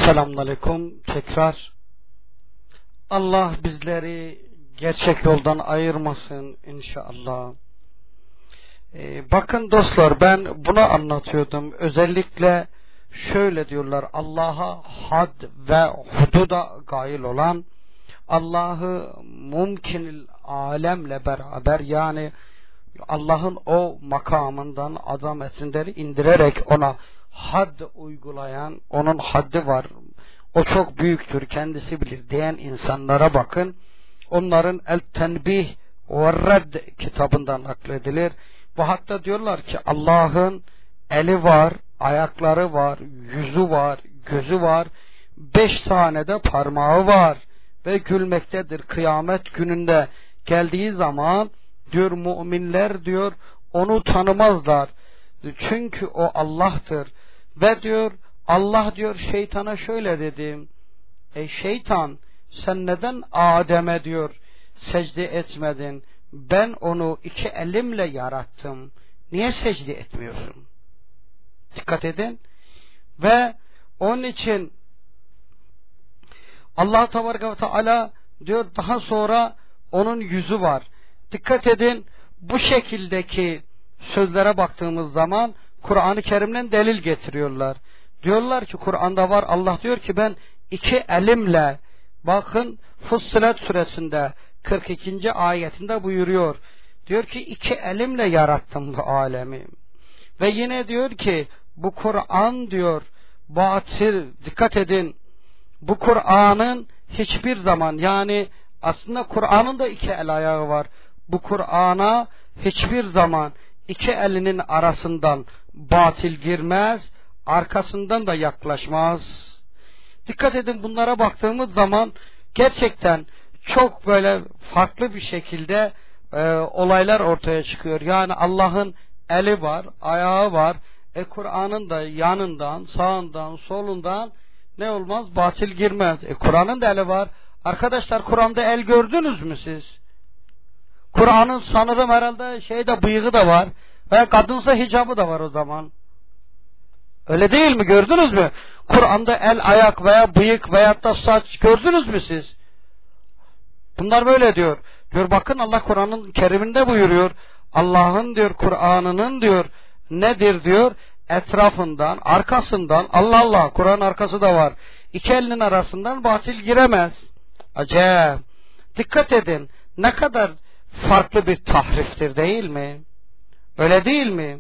Selamünaleyküm tekrar. Allah bizleri gerçek yoldan ayırmasın inşallah. Bakın dostlar, ben bunu anlatıyordum. Özellikle şöyle diyorlar: Allah'a had ve hududa gail olan, Allah'ı mümkünül alemle beraber, yani Allah'ın o makamından, azametinden indirerek ona had uygulayan, onun haddi var, o çok büyüktür, kendisi bilir diyen insanlara bakın. Onların El-Tenbih ve Redd kitabından nakledilir. Ve hatta diyorlar ki Allah'ın eli var, ayakları var, yüzü var, gözü var, 5 tane de parmağı var ve gülmektedir. Kıyamet gününde geldiği zaman diyor, müminler diyor onu tanımazlar. Çünkü o Allah'tır. Ve diyor Allah diyor şeytana şöyle dedi: şeytan, sen neden Adem'e diyor secde etmedin? Ben onu 2 elimle yarattım. Niye secde etmiyorsun? Dikkat edin. Ve onun için Allah Tebareke ve Teala diyor, daha sonra onun yüzü var. Dikkat edin, bu şekildeki sözlere baktığımız zaman Kur'an-ı Kerim'den delil getiriyorlar. Diyorlar ki Kur'an'da var, Allah diyor ki ben 2 elimle, bakın Fussilet suresinde 42. ayetinde buyuruyor. Diyor ki 2 elimle yarattım bu alemi. Ve yine diyor ki bu Kur'an diyor batıl, dikkat edin, bu Kur'an'ın hiçbir zaman, yani aslında Kur'an'ın da 2 el ayağı var. Bu Kur'an'a hiçbir zaman 2 elinin arasından batıl girmez, arkasından da yaklaşmaz. Dikkat edin, bunlara baktığımız zaman gerçekten çok böyle farklı bir şekilde olaylar ortaya çıkıyor. Yani Allah'ın eli var, ayağı var. Kur'an'ın da yanından, sağından, solundan ne olmaz? Batıl girmez. Kur'an'ın da eli var. Arkadaşlar, Kur'an'da el gördünüz mü siz? Kur'an'ın sanırım herhalde bıyığı da var. Veya kadınsa hicabı da var o zaman. Öyle değil mi? Gördünüz mü? Kur'an'da el, ayak veya bıyık veyahut da saç gördünüz mü siz? Bunlar böyle diyor. Diyor bakın, Allah Kur'an'ın Kerim'inde buyuruyor. Allah'ın diyor Kur'an'ının diyor nedir diyor? Etrafından, arkasından, Allah, Kur'an arkası da var, 2 elinin arasından batıl giremez. Acayip. Dikkat edin, ne kadar farklı bir tahriftir, değil mi? Öyle değil mi?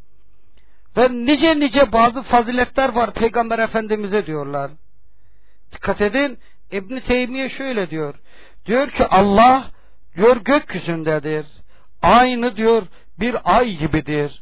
Ve nice bazı faziletler var Peygamber Efendimiz'e diyorlar. Dikkat edin, İbn Teymiye şöyle diyor. Diyor ki Allah diyor gökyüzündedir. Aynı diyor bir ay gibidir.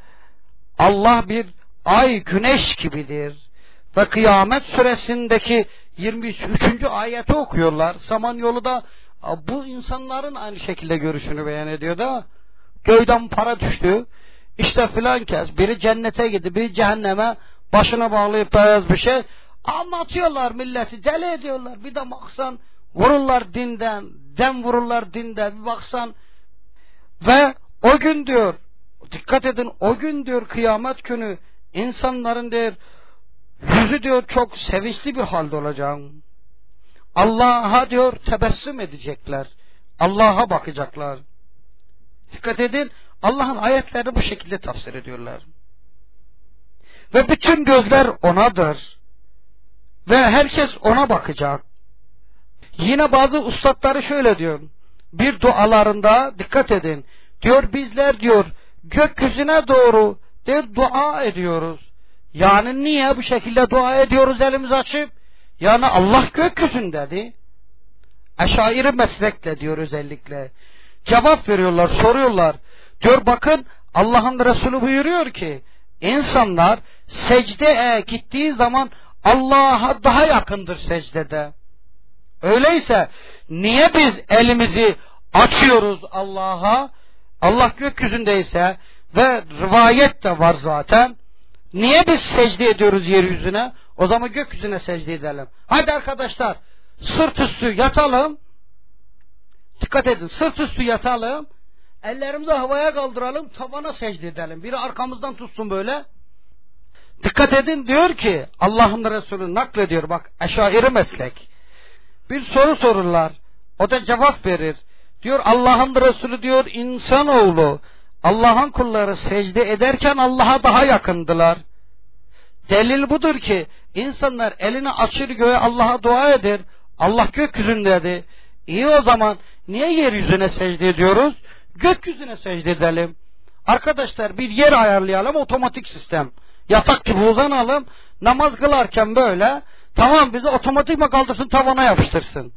Allah bir ay, güneş gibidir. Ve Kıyamet suresindeki 23. ayeti okuyorlar. Samanyolu'da bu insanların aynı şekilde görüşünü beyan ediyor da, göğden para düştü, İşte filan kez biri cennete gitti, biri cehenneme, başına bağlayıp beyaz bir şey anlatıyorlar, milleti deli ediyorlar. Bir de baksan vururlar dinden, dem vururlar dinden, bir baksan. Ve o gün diyor, dikkat edin, o gün diyor kıyamet günü insanların diyor yüzü diyor çok sevinçli bir halde olacak. Allah'a diyor tebessüm edecekler. Allah'a bakacaklar. Dikkat edin, Allah'ın ayetlerini bu şekilde tafsir ediyorlar. Ve bütün gözler onadır. Ve herkes ona bakacak. Yine bazı ustadları şöyle diyor. Bir dualarında dikkat edin. Diyor bizler diyor gökyüzüne doğru diyor dua ediyoruz. Yani niye bu şekilde dua ediyoruz elimizi açıp? Yani Allah gökyüzündedir. Eşairi meslekle diyor özellikle. Cevap veriyorlar, soruyorlar. Diyor bakın, Allah'ın Resulü buyuruyor ki insanlar secdeye gittiği zaman Allah'a daha yakındır secdede. Öyleyse niye biz elimizi açıyoruz Allah'a? Allah gökyüzündeyse ve rivayet de var zaten. Niye biz secde ediyoruz yeryüzüne? O zaman gökyüzüne secde edelim. Hadi arkadaşlar, sırt üstü yatalım. Dikkat edin, sırt üstü yatalım. Ellerimizi havaya kaldıralım, tavana secde edelim. Biri arkamızdan tutsun böyle. Dikkat edin, diyor ki Allah'ın Resulü naklediyor, bak Eşairi meslek. Bir soru sorurlar, o da cevap verir. Diyor Allah'ın Resulü diyor insanoğlu Allah'ın kulları secde ederken Allah'a daha yakındılar. Delil budur ki insanlar elini açır göğe Allah'a dua eder. Allah gökyüzündedir. İyi, o zaman niye yeryüzüne secde ediyoruz? Gökyüzüne secde edelim. Arkadaşlar bir yer ayarlayalım, otomatik sistem. Yatak gibi uzanalım, namaz kılarken böyle, tamam, bizi otomatikman kaldırsın, tavana yapıştırsın.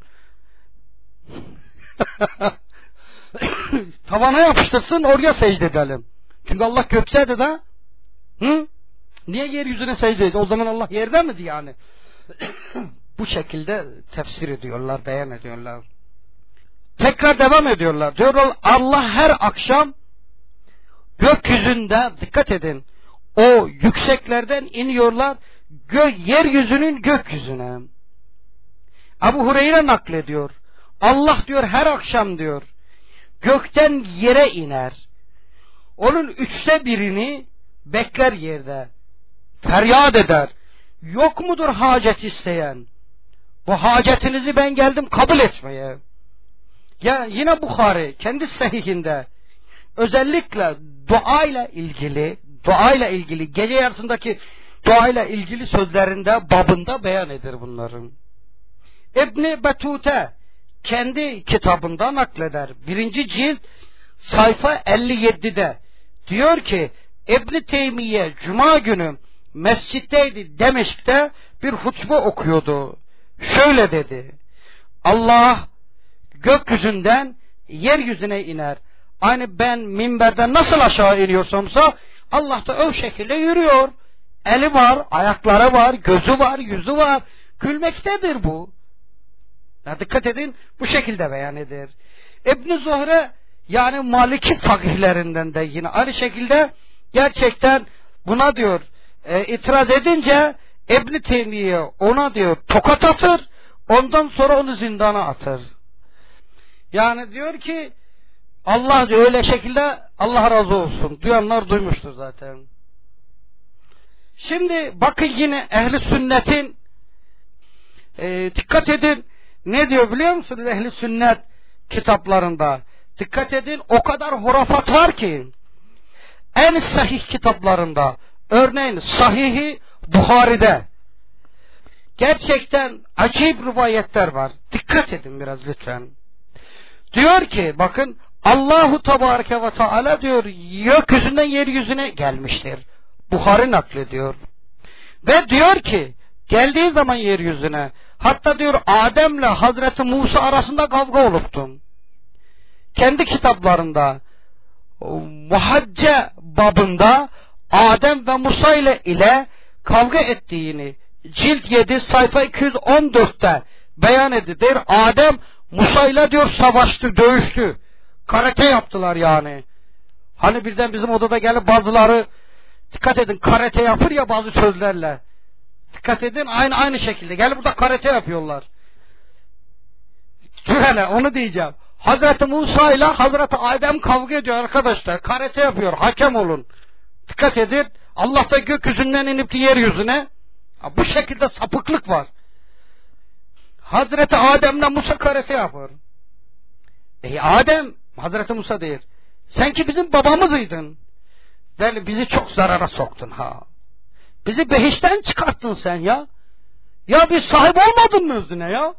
Tavana yapıştırsın, oraya secde edelim. Çünkü Allah gökteydi de. Niye yeryüzüne secde ediyor? O zaman Allah yerde miydi yani? Bu şekilde tefsir ediyorlar, beyan ediyorlar. Tekrar devam ediyorlar. Diyorlar Allah her akşam gökyüzünde, dikkat edin, o yükseklerden iniyorlar yeryüzünün gökyüzüne. Ebu Hureyre naklediyor. Allah diyor her akşam diyor gökten yere iner. Onun 1/3 bekler yerde. Feryat eder. Yok mudur hacet isteyen? Bu hacetinizi ben geldim kabul etmeye. Ya yine Bukhari kendi sahihinde özellikle duayla ilgili gece yarısındaki duayla ilgili sözlerinde, babında beyan eder bunların. İbn Battuta kendi kitabında nakleder. 1. cilt sayfa 57'de diyor ki İbn Teymiye Cuma günü mescitteydi, Demeşk'te bir hutbe okuyordu. Şöyle dedi: Allah gökyüzünden yeryüzüne iner. Aynı ben minberden nasıl aşağı iniyorsamsa Allah da o şekilde yürüyor. Eli var, ayakları var, gözü var, yüzü var. Gülmektedir bu. Ya dikkat edin, bu şekilde beyan eder. İbn Zuhre yani Maliki fakihlerinden de yine aynı şekilde gerçekten buna diyor itiraz edince İbn Teymiye ona diyor tokat atır, ondan sonra onu zindana atır. Yani diyor ki Allah diyor öyle şekilde, Allah razı olsun. Duyanlar duymuştur zaten. Şimdi bakın yine ehli sünnetin dikkat edin ne diyor biliyor musunuz ehli sünnet kitaplarında? Dikkat edin, o kadar hurafat var ki en sahih kitaplarında, örneğin Sahih-i Buhari'de gerçekten acayip rivayetler var. Dikkat edin biraz lütfen. Diyor ki bakın Allahu Tebareke ve Teala diyor gökyüzünden yeryüzüne gelmiştir. Buhari naklediyor. Ve diyor ki geldiği zaman yeryüzüne, hatta diyor Adem'le Hazreti Musa arasında kavga oluptu. Kendi kitaplarında Muhacce babında Adem ve Musa ile kavga ettiğini cilt 7 sayfa 214'te beyan edilir. Adem Musa ile diyor savaştı, dövüştü. Karate yaptılar yani. Hani birden bizim odada gelip bazıları, dikkat edin, karate yapır ya bazı sözlerle. Dikkat edin, aynı şekilde. Gelip burada karate yapıyorlar. Dur hele, onu diyeceğim. Hazreti Musa ile Hazreti Adem kavga ediyor arkadaşlar. Karate yapıyor, hakem olun. Dikkat edin, Allah da gökyüzünden inip yeryüzüne. Bu şekilde sapıklık var. Hazreti Adem'le Musa karate yapıyor. Adem, Hazreti Musa değil. Sen ki bizim babamızıydın. Ve bizi çok zarara soktun ha. Bizi behişten çıkarttın sen ya. Ya biz sahip olmadın mı özüne ya?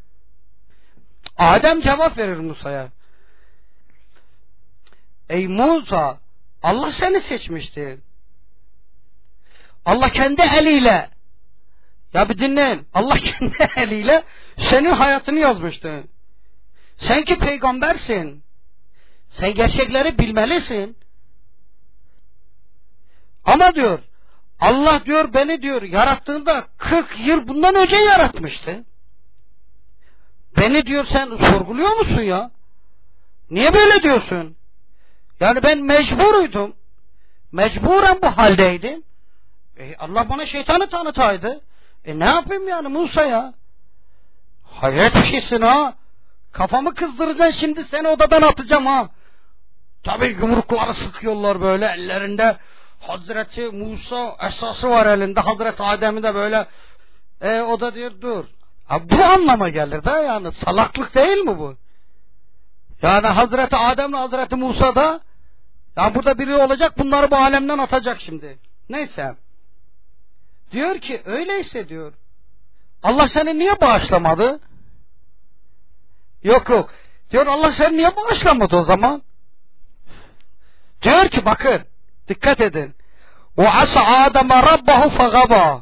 Adem cevap verir Musa'ya. Ey Musa, Allah seni seçmiştir. Allah kendi eliyle, ya bir dinleyin, Allah kendi eliyle senin hayatını yazmıştı. Sen ki peygambersin. Sen gerçekleri bilmelisin. Ama diyor Allah diyor beni diyor yarattığında 40 yıl bundan önce yaratmıştı. Beni diyor sen sorguluyor musun ya? Niye böyle diyorsun? Yani ben mecburuydum. Mecburen bu haldeydim. Allah bana şeytanı tanıtaydı. Ne yapayım yani Musa ya? Hayret bir şeysin ha. Kafamı kızdıracaksın şimdi, seni odadan atacağım ha. Tabii yumrukları sıkıyorlar böyle ellerinde. Hazreti Musa esası var elinde, Hazreti Adem'i de böyle o da diyor dur. Ha, bu anlama gelir de yani salaklık değil mi bu? Yani Hazreti Adem'le Hazreti Musa da ya burada biri olacak, bunları bu alemden atacak şimdi. Neyse. Diyor ki öyleyse diyor, Allah seni niye bağışlamadı? Yok. Diyor Allah seni niye bağışlamadı o zaman? Diyor ki bakın, dikkat edin. O asa Adem'e Rabbahu fagaba.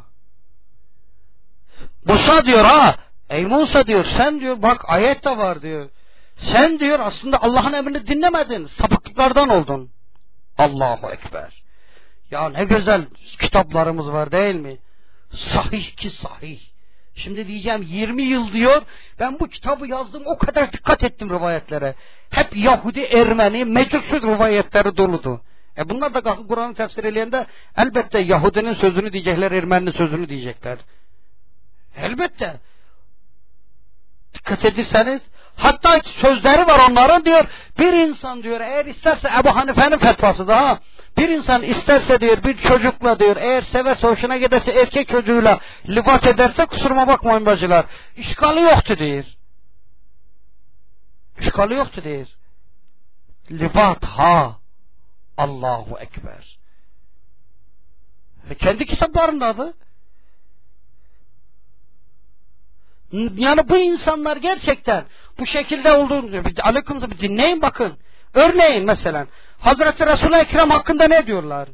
Musa diyor ey Musa diyor, sen diyor bak ayet de var diyor. Sen diyor aslında Allah'ın emrini dinlemedin, sapıklıklardan oldun. Allahu Ekber. Ya ne güzel kitaplarımız var değil mi? Sahih ki sahih. Şimdi diyeceğim 20 yıl diyor, ben bu kitabı yazdım, o kadar dikkat ettim rivayetlere. Hep Yahudi, Ermeni, mecusi rivayetleri doludu. Bunlar da kalkıp Kur'an'ı tefsir edildiğinde elbette Yahudinin sözünü diyecekler, Ermeninin sözünü diyecekler. Elbette. Dikkat ederseniz, hatta sözleri var onların diyor, bir insan diyor eğer isterse, Ebu Hanife'nin fetvası da bir insan isterse diyor bir çocukla diyor, eğer severse, hoşuna giderse erkek çocuğuyla livat ederse, kusuruma bakmayın bacılar, işgali yoktu diyor. İşgali yoktu diyor. Livat Allahu Ekber. Ve kendi kitaplarında adı. Yani bu insanlar gerçekten bu şekilde olduğunu aleykümselam dinleyin bakın. Örneğin mesela Hazreti Resul-i Ekrem hakkında ne diyorlar?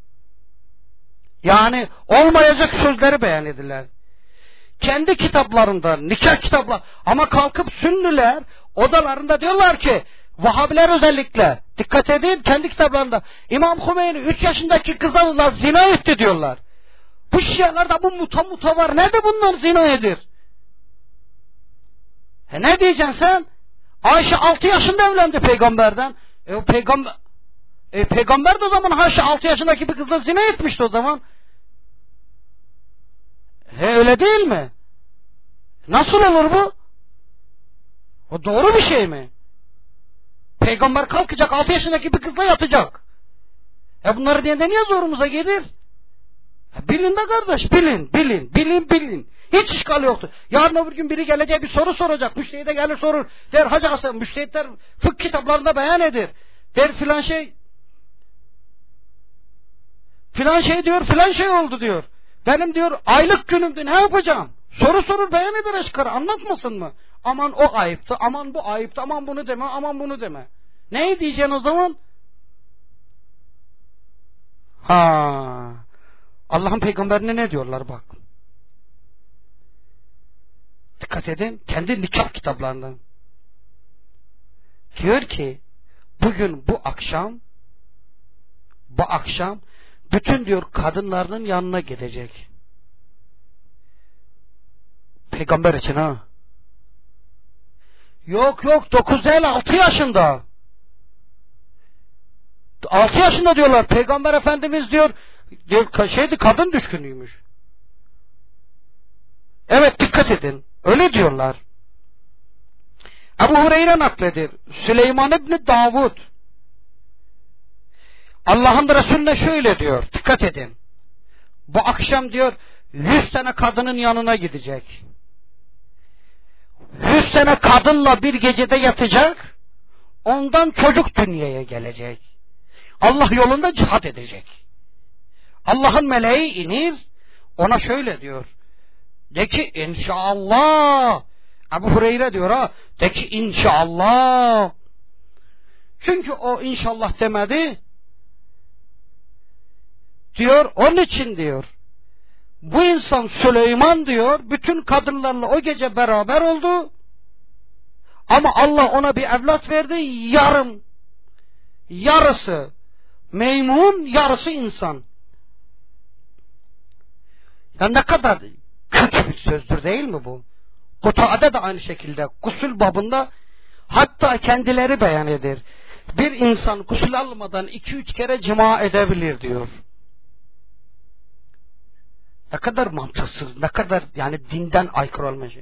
Yani olmayacak sözleri beyan ediler. Kendi kitaplarında, nikah kitaplar, ama kalkıp Sünniler odalarında diyorlar ki, Vahabiler özellikle dikkat edin, kendi kitaplarında İmam Hümeyni 3 yaşındaki kızla zina etti diyorlar. Bu Şialarda bu muta var. Nerede bunlar zina edir? Ne diyeceksin sen? Ayşe 6 yaşında evlendi peygamberden. Peygamber de o zaman Ayşe 6 yaşındaki bir kızla zina etmişti o zaman. Öyle değil mi? Nasıl olur bu? O doğru bir şey mi? Peygamber kalkacak 6 yaşındaki bir kızla yatacak. Bunları diye de niye zorumuza gelir? Bilin de kardeş, bilin. Hiç işgal yoktu. Yarın öbür gün biri gelecek, bir soru soracak. Müştehide gelir sorur. Der Hacı Hasan, müştehitler fıkıh kitaplarında beyan edir. Der filan şey diyor, filan şey oldu diyor. Benim diyor aylık günümdü, ne yapacağım? Soru sorur, beyan eder aşkara, anlatmasın mı? Aman o ayıptı, aman bu ayıptı, aman bunu deme, aman bunu deme. Ne diyeceksin o zaman? Allah'ın peygamberine ne diyorlar bak. Dikkat edin, kendi nikah kitaplarından. Diyor ki, bugün bu akşam bütün diyor kadınlarının yanına gidecek. Peygamber için Yok 9 değil 6 yaşında. 6 yaşında diyorlar. Peygamber Efendimiz diyor kadın düşkünüymüş. Evet, dikkat edin. Öyle diyorlar. Ebu Hureyre nakledir. Süleyman İbni Davud Allah'ın Resulüne şöyle diyor. Dikkat edin. Bu akşam diyor 100 tane kadının yanına gidecek. 100 tane kadınla bir gecede yatacak. Ondan çocuk dünyaya gelecek. Allah yolunda cihat edecek. Allah'ın meleği inir. Ona şöyle diyor. De ki inşallah. Ebu Hureyre diyor de ki inşallah. Çünkü o inşallah demedi. Diyor onun için diyor. Bu insan Süleyman diyor bütün kadınlarla o gece beraber oldu. Ama Allah ona bir evlat verdi, yarısı meymun, yarısı insan. Ya ne kadar kötü bir sözdür değil mi bu? Kutade de aynı şekilde gusül babında hatta kendileri beyan eder. Bir insan gusül almadan 2-3 kere cima edebilir diyor. Ne kadar mantıksız, ne kadar yani dinden aykırı olmuş.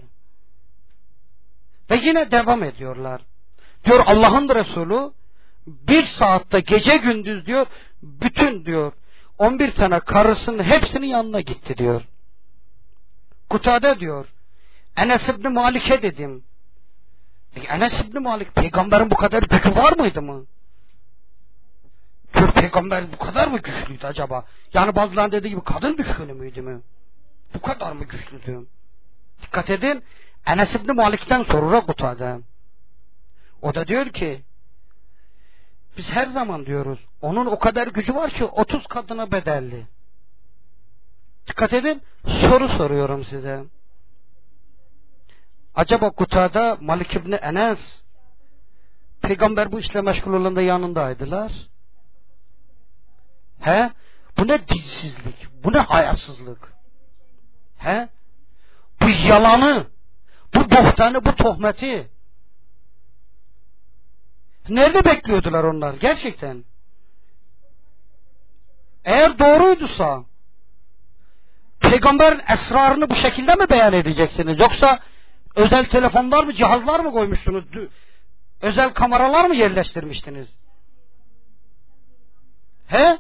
Ve yine devam ediyorlar. Diyor Allah'ın Resulü 1 saatte gece gündüz diyor bütün diyor 11 tane karısının hepsinin yanına gitti diyor. Kutade diyor, Enes İbni Malik'e dedim. Enes İbni Malik, peygamberin bu kadar gücü var mıydı mı? Diyor, peygamber bu kadar mı güçlüydü acaba? Yani bazılarının dediği gibi kadın düşkünü müydü mü? Bu kadar mı güçlüydü? Dikkat edin, Enes İbni Malik'ten sorur Kutade. O da diyor ki, biz her zaman diyoruz, onun o kadar gücü var ki 30 kadına bedelli. Dikkat edin, soru soruyorum size. Acaba Kutade, Malik İbni Enes, peygamber bu işle meşgul olanda yanındaydılar? He? Bu ne dilsizlik, bu ne hayasızlık? He? Bu yalanı, bu bohtanı, bu tohmeti nerede bekliyordular onlar gerçekten? Eğer doğruyduysa peygamberin esrarını bu şekilde mi beyan edeceksiniz? Yoksa özel telefonlar mı, cihazlar mı koymuştunuz? Özel kameralar mı yerleştirmiştiniz? He?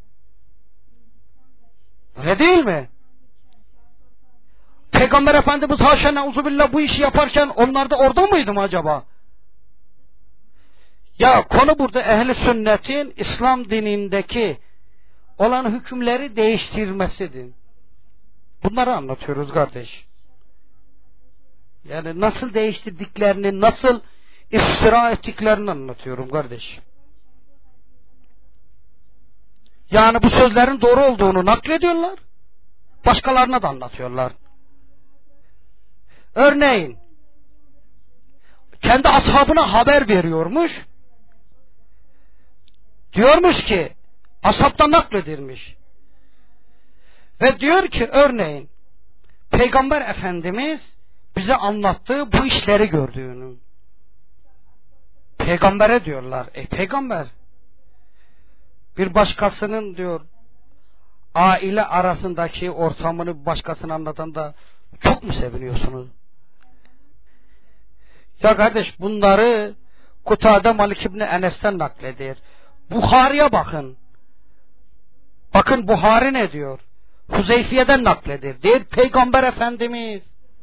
Öyle değil mi? Peygamber Efendimiz haşa neuzubillah bu işi yaparken onlar da orada mıydı mı acaba? Ya konu burada ehli sünnetin İslam dinindeki olan hükümleri değiştirmesidir. Bunları anlatıyoruz kardeş. Yani nasıl değiştirdiklerini, nasıl iftira ettiklerini anlatıyorum kardeş. Yani bu sözlerin doğru olduğunu naklediyorlar, başkalarına da anlatıyorlar. Örneğin, kendi ashabına haber veriyormuş, diyormuş ki, ashabtan nakledilmiş. Ve diyor ki örneğin, Peygamber Efendimiz bize anlattığı bu işleri gördüğünü. Peygambere diyorlar, peygamber, bir başkasının diyor, aile arasındaki ortamını başkasına anlatan da çok mu seviniyorsunuz? Ya kardeş bunları Kutade Malik İbni Enes'ten nakledir. Buhari'ye bakın. Bakın Buhari ne diyor? Huzeyfiye'den nakledir. Diyor Peygamber Efendimiz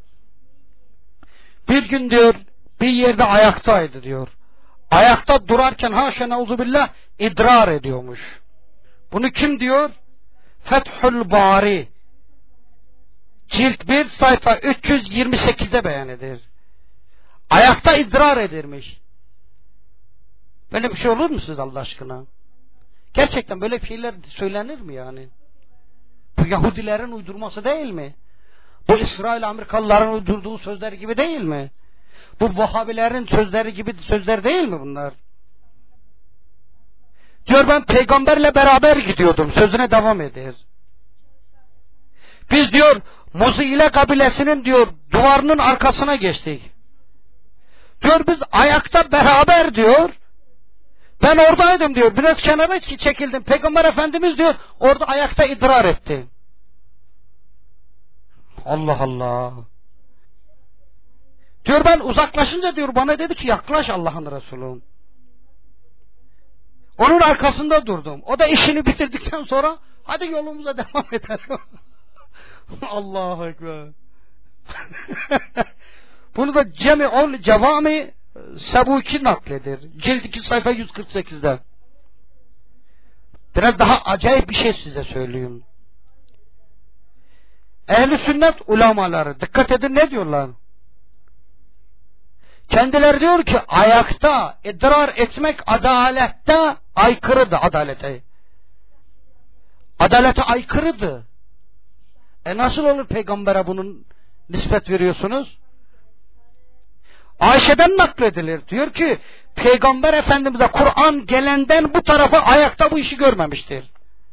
bir gün diyor bir yerde ayaktaydı diyor. Ayakta durarken haşa neuzubillah idrar ediyormuş. Bunu kim diyor? Fethül Bari cilt 1 sayfa 328'de beyan eder. Ayakta idrar edermiş. Böyle bir şey olur mu siz Allah aşkına? Gerçekten böyle şeyler söylenir mi yani? Bu Yahudilerin uydurması değil mi? Bu İsrail Amerikalıların uydurduğu sözler gibi değil mi? Bu Vahabilerin sözleri gibi sözler değil mi bunlar? Diyor ben peygamberle beraber gidiyordum. Sözüne devam eder. Biz diyor Muzile kabilesinin diyor duvarının arkasına geçtik. Diyor biz ayakta beraber diyor. Ben oradaydım diyor. Biraz kenara çekildim. Peygamber Efendimiz diyor orada ayakta idrar etti. Allah Allah. Diyor ben uzaklaşınca diyor bana dedi ki yaklaş Allah'ın Resulü. Onun arkasında durdum. O da işini bitirdikten sonra hadi yolumuza devam edelim. Allahu Ekber. Bunu da Cevami Sebuki nakledir. Cilt 2 sayfa 148'de. Biraz daha acayip bir şey size söyleyeyim. Ehl-i sünnet ulamaları dikkat edin ne diyorlar? Kendileri diyor ki ayakta idrar etmek adalette aykırıdır adalete. Adalete aykırıdır. Nasıl olur peygambere bunun nispet veriyorsunuz? Ayşe'den nakledilir. Diyor ki Peygamber Efendimiz'e Kur'an gelenden bu tarafa ayakta bu işi görmemiştir.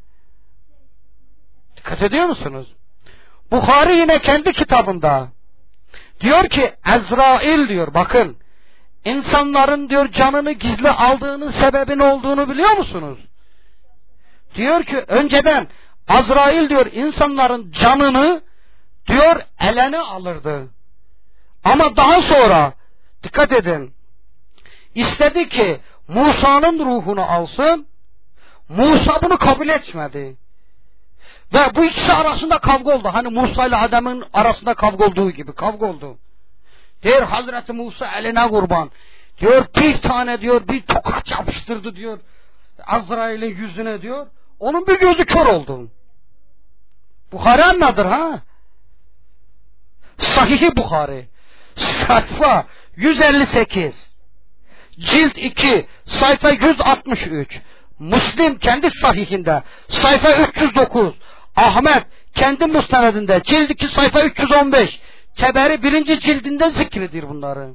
Dikkat ediyor musunuz? Buhari yine kendi kitabında diyor ki Ezrail diyor bakın insanların diyor canını gizli aldığının sebebin olduğunu biliyor musunuz? Diyor ki önceden Azrail diyor insanların canını diyor eline alırdı. Ama daha sonra dikkat edin istedi ki Musa'nın ruhunu alsın. Musa bunu kabul etmedi. Ve bu ikisi arasında kavga oldu. Hani Musa ile Adem'in arasında kavga olduğu gibi kavga oldu. Diyor Hazreti Musa eline kurban. Diyor bir tane diyor bir tokat yapıştırdı diyor Azrail'in yüzüne diyor. Onun bir gözü kör oldu. Buhari anladır ha? Sahih-i Buhari. Sayfa 158. Cilt 2. Sayfa 163. Müslim kendi sahihinde. Sayfa 309. Ahmet kendi müstenedinde. Cilt 2 sayfa 315. Teberi 1. cildinde zikredir bunları.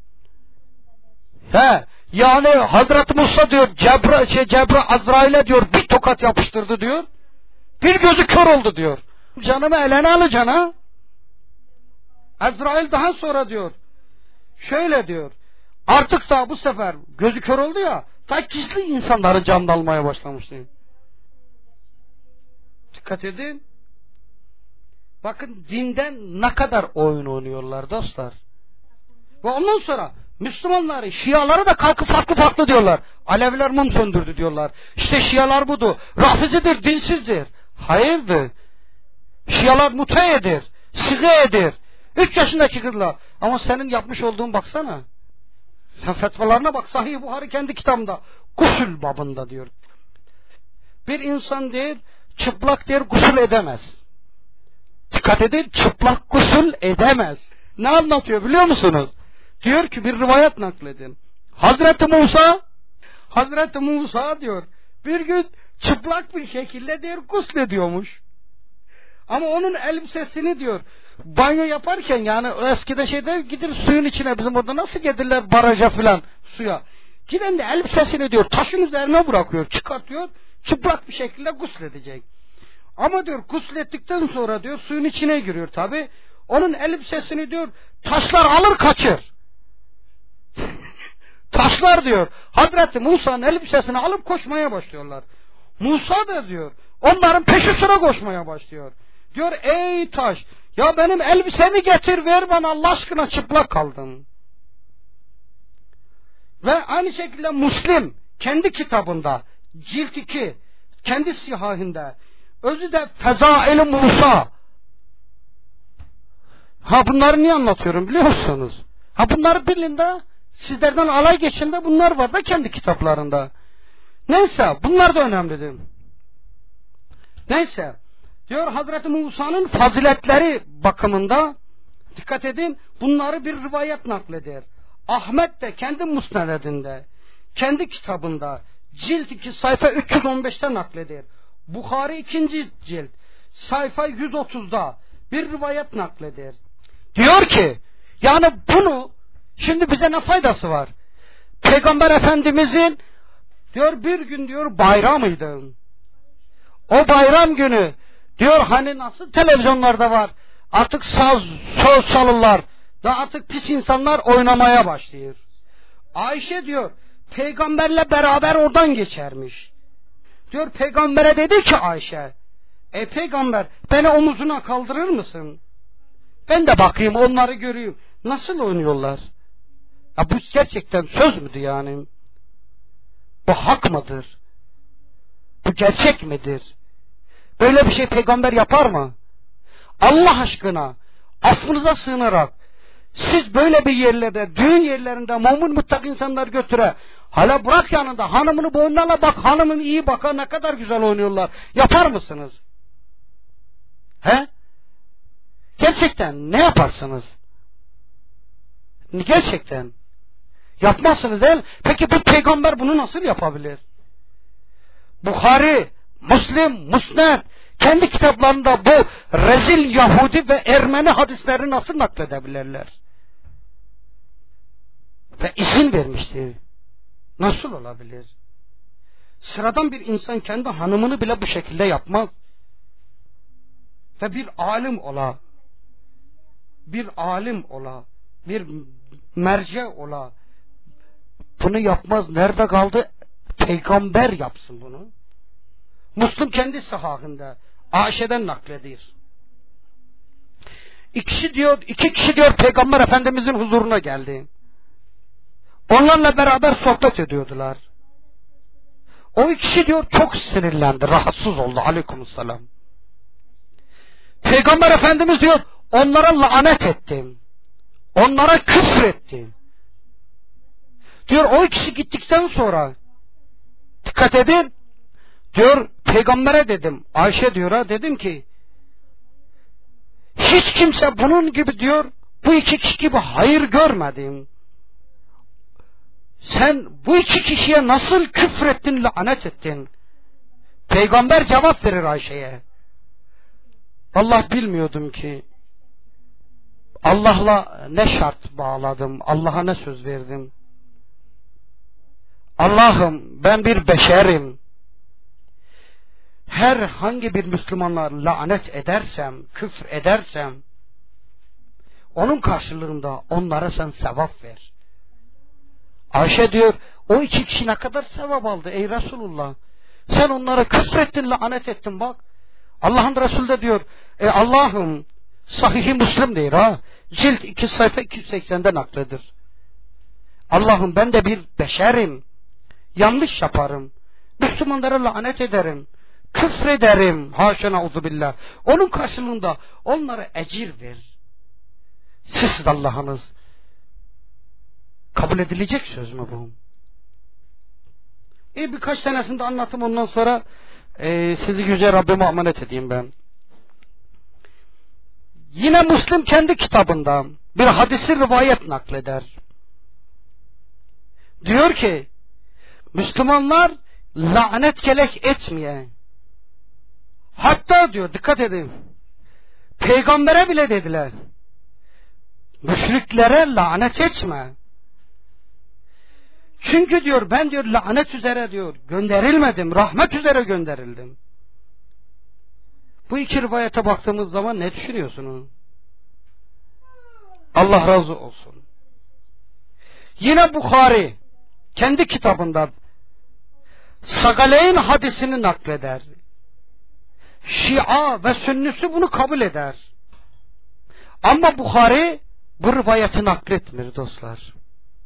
Yani Hazreti Musa diyor Cebra Azrail'e diyor bir tokat yapıştırdı diyor. Bir gözü kör oldu diyor. Canımı eline alacaksın ha. Azrail daha sonra diyor. Şöyle diyor. Artık da bu sefer gözü kör oldu ya. Ta gizli insanların canını almaya başlamıştı. Dikkat edin. Bakın dinden ne kadar oyun oynuyorlar dostlar. Ve ondan sonra Müslümanları, Şiaları da kalkıp farklı diyorlar. Aleviler mum söndürdü diyorlar. İşte Şialar budur. Rafizidir, dinsizdir. Hayırdır. Şialar muteyedir, sigeyedir. 3 yaşındaki kızlar. Ama senin yapmış olduğun baksana. Sen fetvalarına bak. Sahih Buhari kendi kitabında. Gusül babında diyor. Bir insan diyor, çıplak diyor, gusül edemez. Dikkat edin, çıplak gusül edemez. Ne anlatıyor biliyor musunuz? Diyor ki bir rivayet nakledin. Hazreti Musa diyor, bir gün çıplak bir şekilde diyor guslediyormuş. Ama onun elbisesini diyor, banyo yaparken yani eskide şeyde gidir suyun içine, bizim orada nasıl gelirler baraja filan suya. Giden de elbisesini diyor taşın üzerine bırakıyor, çıkartıyor, çıplak bir şekilde gusledecek. Ama diyor guslettikten sonra diyor suyun içine giriyor tabi. Onun elbisesini diyor taşlar alır kaçır. Taşlar diyor Hazreti Musa'nın elbisesini alıp koşmaya başlıyorlar. Musa da diyor onların peşi sıra koşmaya başlıyor. Diyor ey taş, ya benim elbisemi getir ver bana, Allah aşkına çıplak kaldım. Ve aynı şekilde Müslim kendi kitabında cilt 2 kendi sihahinde, özü de Fezail-i Musa. Bunları niye anlatıyorum biliyor musunuz? Bunları bilin de sizlerden alay geçinde bunlar var da kendi kitaplarında. Neyse bunlar da önemlidir. Neyse diyor Hazreti Musa'nın faziletleri bakımında dikkat edin, bunları bir rivayet nakleder. Ahmet de kendi musnedinde, kendi kitabında cilt 2 sayfa 315'te nakleder. Buhari 2. cilt sayfa 130'da bir rivayet nakleder. Diyor ki yani bunu şimdi bize ne faydası var? Peygamber Efendimizin diyor bir gün diyor bayramıydı. O bayram günü diyor hani nasıl televizyonlarda var artık söz çalırlar da artık pis insanlar oynamaya başlıyor. Ayşe diyor peygamberle beraber oradan geçermiş. Diyor peygambere dedi ki Ayşe, peygamber beni omuzuna kaldırır mısın? Ben de bakayım onları göreyim. Nasıl oynuyorlar? Bu gerçekten söz müdür yani? Bu hak mıdır? Bu gerçek midir? Böyle bir şey peygamber yapar mı? Allah aşkına affınıza sığınarak siz böyle bir yerlerde, düğün yerlerinde mumun muttaki insanlar götüre, hala bırak yanında hanımını boynuna bak, hanımım iyi baka ne kadar güzel oynuyorlar. Yapar mısınız? Gerçekten ne yaparsınız? Gerçekten yapmazsınız değil mi? Peki bu peygamber bunu nasıl yapabilir? Buhari, Müslim, Müsned kendi kitaplarında bu rezil Yahudi ve Ermeni hadislerini nasıl nakledebilirler? Ve izin vermiştir. Nasıl olabilir? Sıradan bir insan kendi hanımını bile bu şekilde yapmaz. Ve bir alim ola, bir merce ola, bunu yapmaz. Nerede kaldı? Peygamber yapsın bunu. Müslim kendi sahahında Ayşe'den naklediyor. İki kişi diyor Peygamber Efendimizin huzuruna geldi. Onlarla beraber sohbet ediyordular. O 2 kişi diyor çok sinirlendi, rahatsız oldu. Aleykümselam. Peygamber Efendimiz diyor, onlara lanet ettim. Onlara küfür ettim. Diyor o kişi gittikten sonra, dikkat edin, diyor peygambere dedim, Ayşe diyor ha, dedim ki hiç kimse bunun gibi diyor, bu iki kişi gibi hayır görmedim. Sen bu iki kişiye nasıl küfrettin, lanet ettin? Peygamber cevap verir Ayşe'ye. Allah bilmiyordum ki Allah'la ne şart bağladım, Allah'a ne söz verdim. Allah'ım ben bir beşerim. Herhangi bir Müslümanlar lanet edersem, küfür edersem, onun karşılığında onlara sen sevap ver. Ayşe diyor, o iki kişi ne kadar sevap aldı ey Resulullah. Sen onlara küfrettin, lanet ettin bak. Allah'ın Resulü de diyor, Allah'ım, Sahih-i Müslim değil ha. Cilt 2 sayfa 280'de nakledir. Allah'ım ben de bir beşerim. Yanlış yaparım. Müslümanlara lanet ederim. Küfrederim. Haşa nauzubillah. Onun karşılığında onlara ecir ver. Siz Allah'ınız. Kabul edilecek söz mü bu? Birkaç tanesini de anlatayım, ondan sonra sizi yüce Rabbime emanet edeyim ben. Yine Müslim kendi kitabında bir hadisi rivayet nakleder. Diyor ki, Müslümanlar lanet kelek etmeye, hatta diyor, dikkat edin, peygambere bile dediler, müşriklere lanet etme. Çünkü diyor ben diyor lanet üzere diyor gönderilmedim, rahmet üzere gönderildim. Bu iki rivayete baktığımız zaman ne düşünüyorsunuz? Allah razı olsun. Yine Bukhari kendi kitabında Sagaleyn hadisini nakleder. Şia ve Sünnisi bunu kabul eder. Ama Bukhari bu rivayeti nakletmiyor dostlar.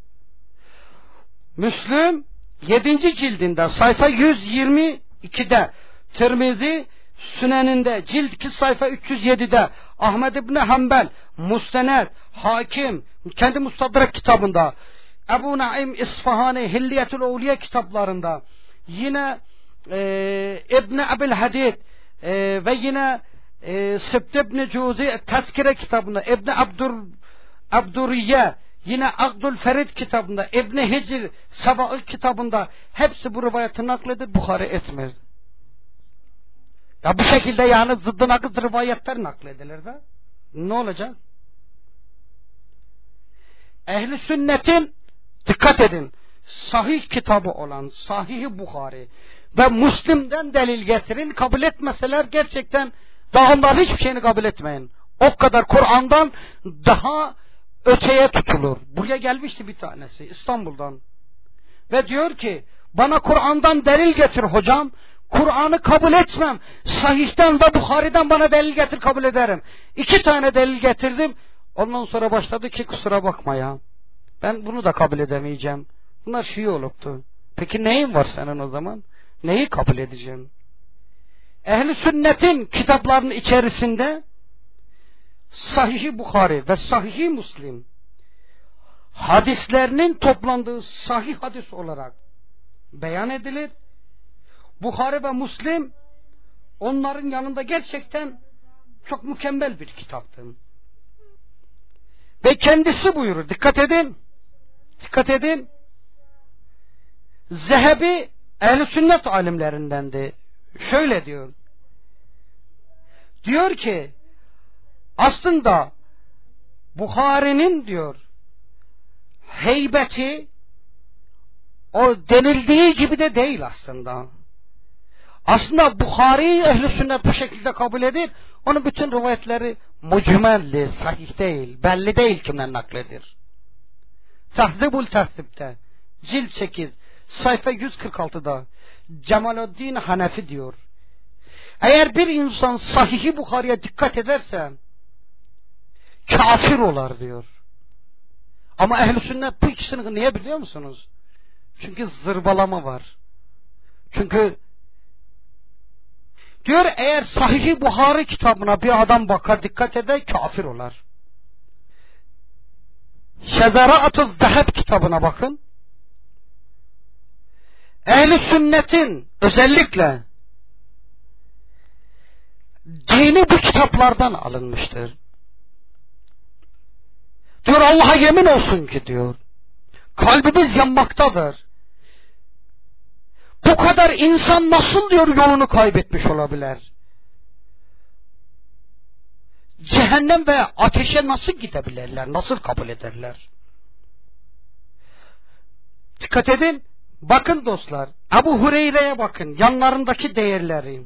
Müslüm 7. cildinde sayfa 122'de, Tirmizi Süneninde cilt 2 sayfa 307'de, Ahmed İbni Hanbel Musned, Hakim kendi Mustadrak kitabında, Ebu Naim İsfahani Hilyetül Evliya kitaplarında, yine İbni Ebil Hadid ve yine Sibt İbni Cuzi Tezkire kitabında, İbni Abduriye, yine Abdülferid kitabında, İbni Hicr Sabah kitabında hepsi bu rivayeti nakledir, Bukhari etmez. Ya bu şekilde yani zıddına kız rivayetler nakledilir de ne olacak? Ehli sünnetin, dikkat edin, sahih kitabı olan Sahih-i Bukhari ve Müslim'den delil getirin, kabul etmeseler gerçekten daha onların hiçbir şeyini kabul etmeyin. O kadar Kur'an'dan daha öteye tutulur. Buraya gelmişti bir tanesi İstanbul'dan ve diyor ki bana Kur'an'dan delil getir hocam. Kur'an'ı kabul etmem. Sahih'ten ve Bukhari'den bana delil getir, kabul ederim. 2 tane delil getirdim. Ondan sonra başladı ki kusura bakma ya, ben bunu da kabul edemeyeceğim. Bunlar Şii oluptu. Peki neyin var senin o zaman? Neyi kabul edeceğim? Ehl-i sünnetin kitaplarının içerisinde Sahih-i Bukhari ve Sahih-i Müslim hadislerinin toplandığı sahih hadis olarak beyan edilir. Bukhari ve Müslim onların yanında gerçekten çok mükemmel bir kitaptır. Ve kendisi buyurur, dikkat edin, dikkat edin, Zehebi ehl-i sünnet alimlerindendi. Şöyle diyor, diyor ki aslında Bukhari'nin diyor heybeti o denildiği gibi de değil aslında. Aslında Bukhari ehl-i sünnet bu şekilde kabul edip onun bütün rivayetleri mucmelli, sahih değil, belli değil kimden nakledir. Tahzibul Tahzib'te cilt 8 sayfa 146'da Cemaluddin Hanefi diyor, eğer bir insan Sahih-i Bukhari'ye dikkat ederse kafir olar diyor. Ama ehl-i sünnet bu ikisini niye biliyor musunuz? Çünkü zırvalama var. Çünkü Diyor eğer Sahih-i Buhari kitabına bir adam bakar, dikkat eder, kafir olar. Şezeraat-ı Zeheb kitabına bakın. Ehl-i sünnetin özellikle dini bu kitaplardan alınmıştır. Diyor Allah'a yemin olsun ki diyor, kalbimiz yanmaktadır. Bu kadar insan nasıl diyor yolunu kaybetmiş olabilir? Cehennem ve ateşe nasıl gidebilirler? Nasıl kabul ederler? Dikkat edin. Bakın dostlar. Ebu Hureyre'ye bakın. Yanlarındaki değerleri.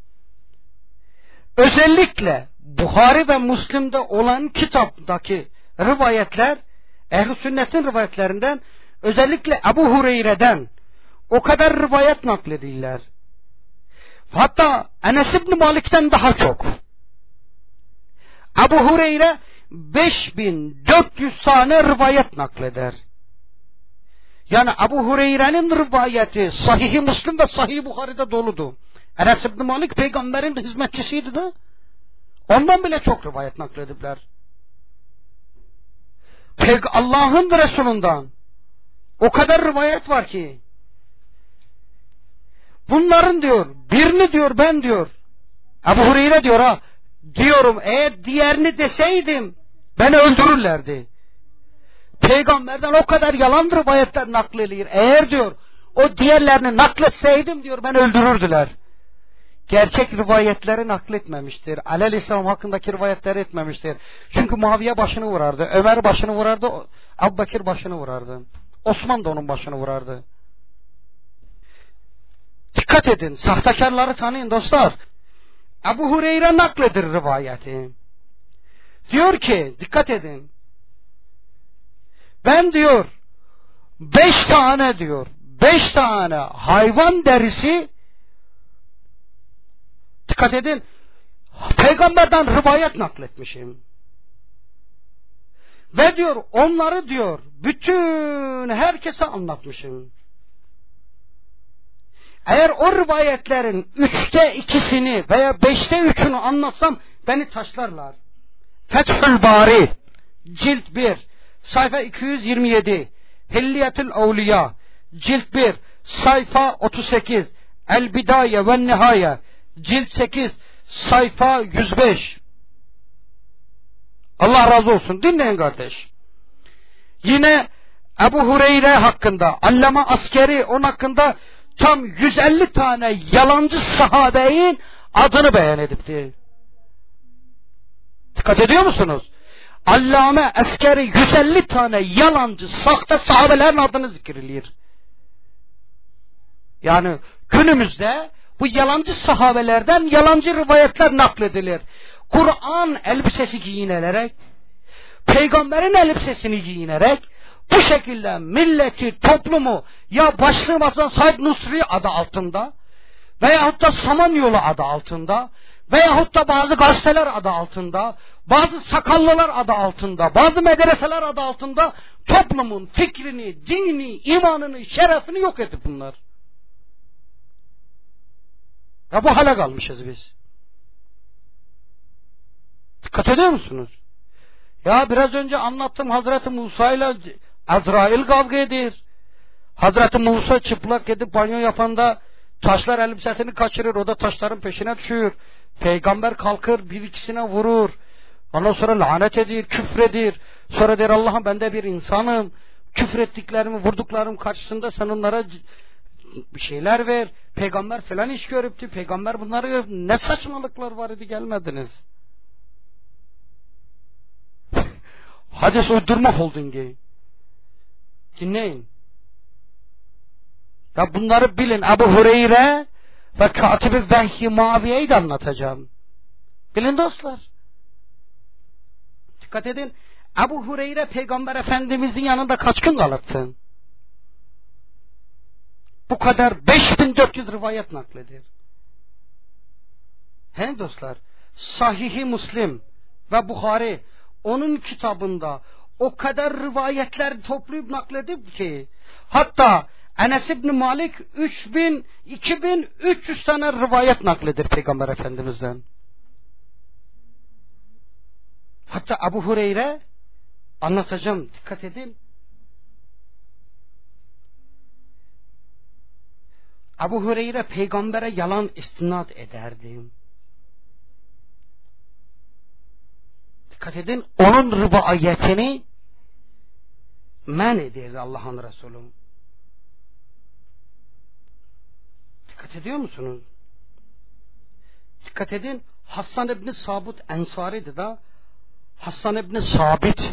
Özellikle Buhari ve Müslim'de olan kitaptaki rivayetler, Ehl-i Sünnet'in rivayetlerinden, özellikle Ebu Hureyre'den o kadar rivayet nakledirler. Hatta Enes İbni Malik'ten daha çok. Ebu Hureyre 5400 tane rivayet nakleder. Yani Ebu Hureyre'nin rivayeti Sahih-i Müslim ve Sahih-i Buhari'de doludu. Enes İbni Malik peygamberin hizmetçisiydi de ondan bile çok rivayet nakledipler. Allah'ın Resulü'nden o kadar rivayet var ki bunların diyor birini diyor ben diyor Ebu Hureyre diyor diyorum eğer diğerini deseydim beni öldürürlerdi. Peygamberden o kadar yalan rivayetler nakledilir. Eğer diyor o diğerlerini nakletseydim diyor beni öldürürdüler. Gerçek rivayetleri nakletmemiştir. Aleyhisselam hakkındaki rivayetleri etmemiştir. Çünkü Muaviye başını vurardı. Ömer başını vurardı. Ebu Bekir başını vurardı. Osman da onun başını vurardı. Dikkat edin. Sahtekarları tanıyın dostlar. Ebu Hureyre nakledir rivayeti. Diyor ki dikkat edin. Ben diyor 5 tane hayvan derisi, dikkat edin, peygamberden rivayet nakletmişim. Ve diyor onları diyor bütün herkese anlatmışım. Eğer o rivayetlerin 3'te 2'sini veya 5'te 3'ünü anlatsam beni taşlarlar. Fethül Bari cilt 1 sayfa 227, Hilyetül Evliya cilt 1 sayfa 38, El Bidaye ve Nihaye cilt 8 sayfa 105. Allah razı olsun. Dinleyin kardeş. Yine Ebu Hureyre hakkında, Allame Askeri onun hakkında tam 150 tane yalancı sahabeyin adını beyan edipti. Dikkat ediyor musunuz? Allame Askeri 150 tane yalancı, sahte sahabelerin adını zikredilir. Yani günümüzde bu yalancı sahabelerden yalancı rivayetler nakledilir. Kur'an elbisesi giyinerek, peygamberin elbisesini giyinerek bu şekilde milleti, toplumu ya başlığımızdan Said Nusri adı altında veyahut da Samanyolu adı altında veyahut da bazı gazeteler adı altında, bazı sakallılar adı altında, bazı medreseler adı altında toplumun fikrini, dinini, imanını, şerefini yok edip bunlar. Ya bu hale kalmışız biz. Dikkat ediyor musunuz? Ya biraz önce anlattım, Hazreti Musa ile Azrail kavga edir. Hazreti Musa çıplak gidip banyo yapanda taşlar elbisesini kaçırır, o da taşların peşine düşür. Peygamber kalkır bir ikisine vurur. Ondan sonra lanet edir, küfredir. Sonra der Allah'ım ben de bir insanım. Küfrettiklerimi, vurduklarım karşısında sen onlara bir şeyler ver. Peygamber falan iş görüptü. Peygamber bunları ne saçmalıklar var idi gelmediniz. Hadis uydurma holdingi. Dinleyin. Ya bunları bilin. Ebu Hureyre ve Katib-i Vehyi Muaviye'yi de anlatacağım. Bilin dostlar. Dikkat edin. Ebu Hureyre Peygamber Efendimizin yanında kaç gün kalıptı? Bu kadar 5400 rivayet nakledir. He dostlar. Sahih-i Müslim ve Buhari onun kitabında o kadar rivayetler toplayıp nakledip ki hatta Enes İbni Malik 2300 tane rivayet nakledir Peygamber Efendimiz'den. Hatta Ebu Hureyre, anlatacağım, dikkat edin. Ebu Hureyre peygambere yalan istinad ederdi. Dikkat edin, onun rivayetini men ederdi Allah'ın Resulü. Dikkat ediyor musunuz? Dikkat edin, Hasan İbni Sabit Ensari'di da, Hasan İbni Sabit.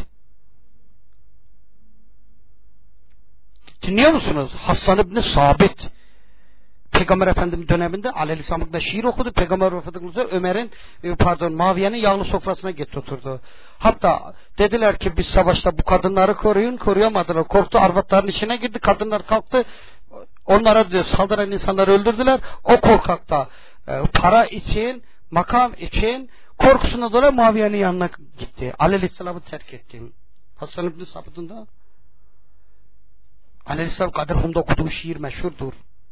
Dinliyor musunuz? Hasan İbni Sabit. Peygamber Efendimiz döneminde Aleyhisselam'da şiir okudu. Peygamber Ömer'in, Muaviye'nin yağlı sofrasına gitti oturdu. Hatta dediler ki biz savaşta bu kadınları koruyun. Koruyamadılar. Korktu, arvatların içine girdi. Kadınlar kalktı. Onlara diyor, saldıran insanları öldürdüler. O korkakta para için, makam için korkusuna dolayı Muaviye'nin yanına gitti. Aleyhisselam'ı terk etti. Hasan İbni Sabit'in de Aleyhisselam Kadir-Hum'da okuduğu şiir meşhurdur.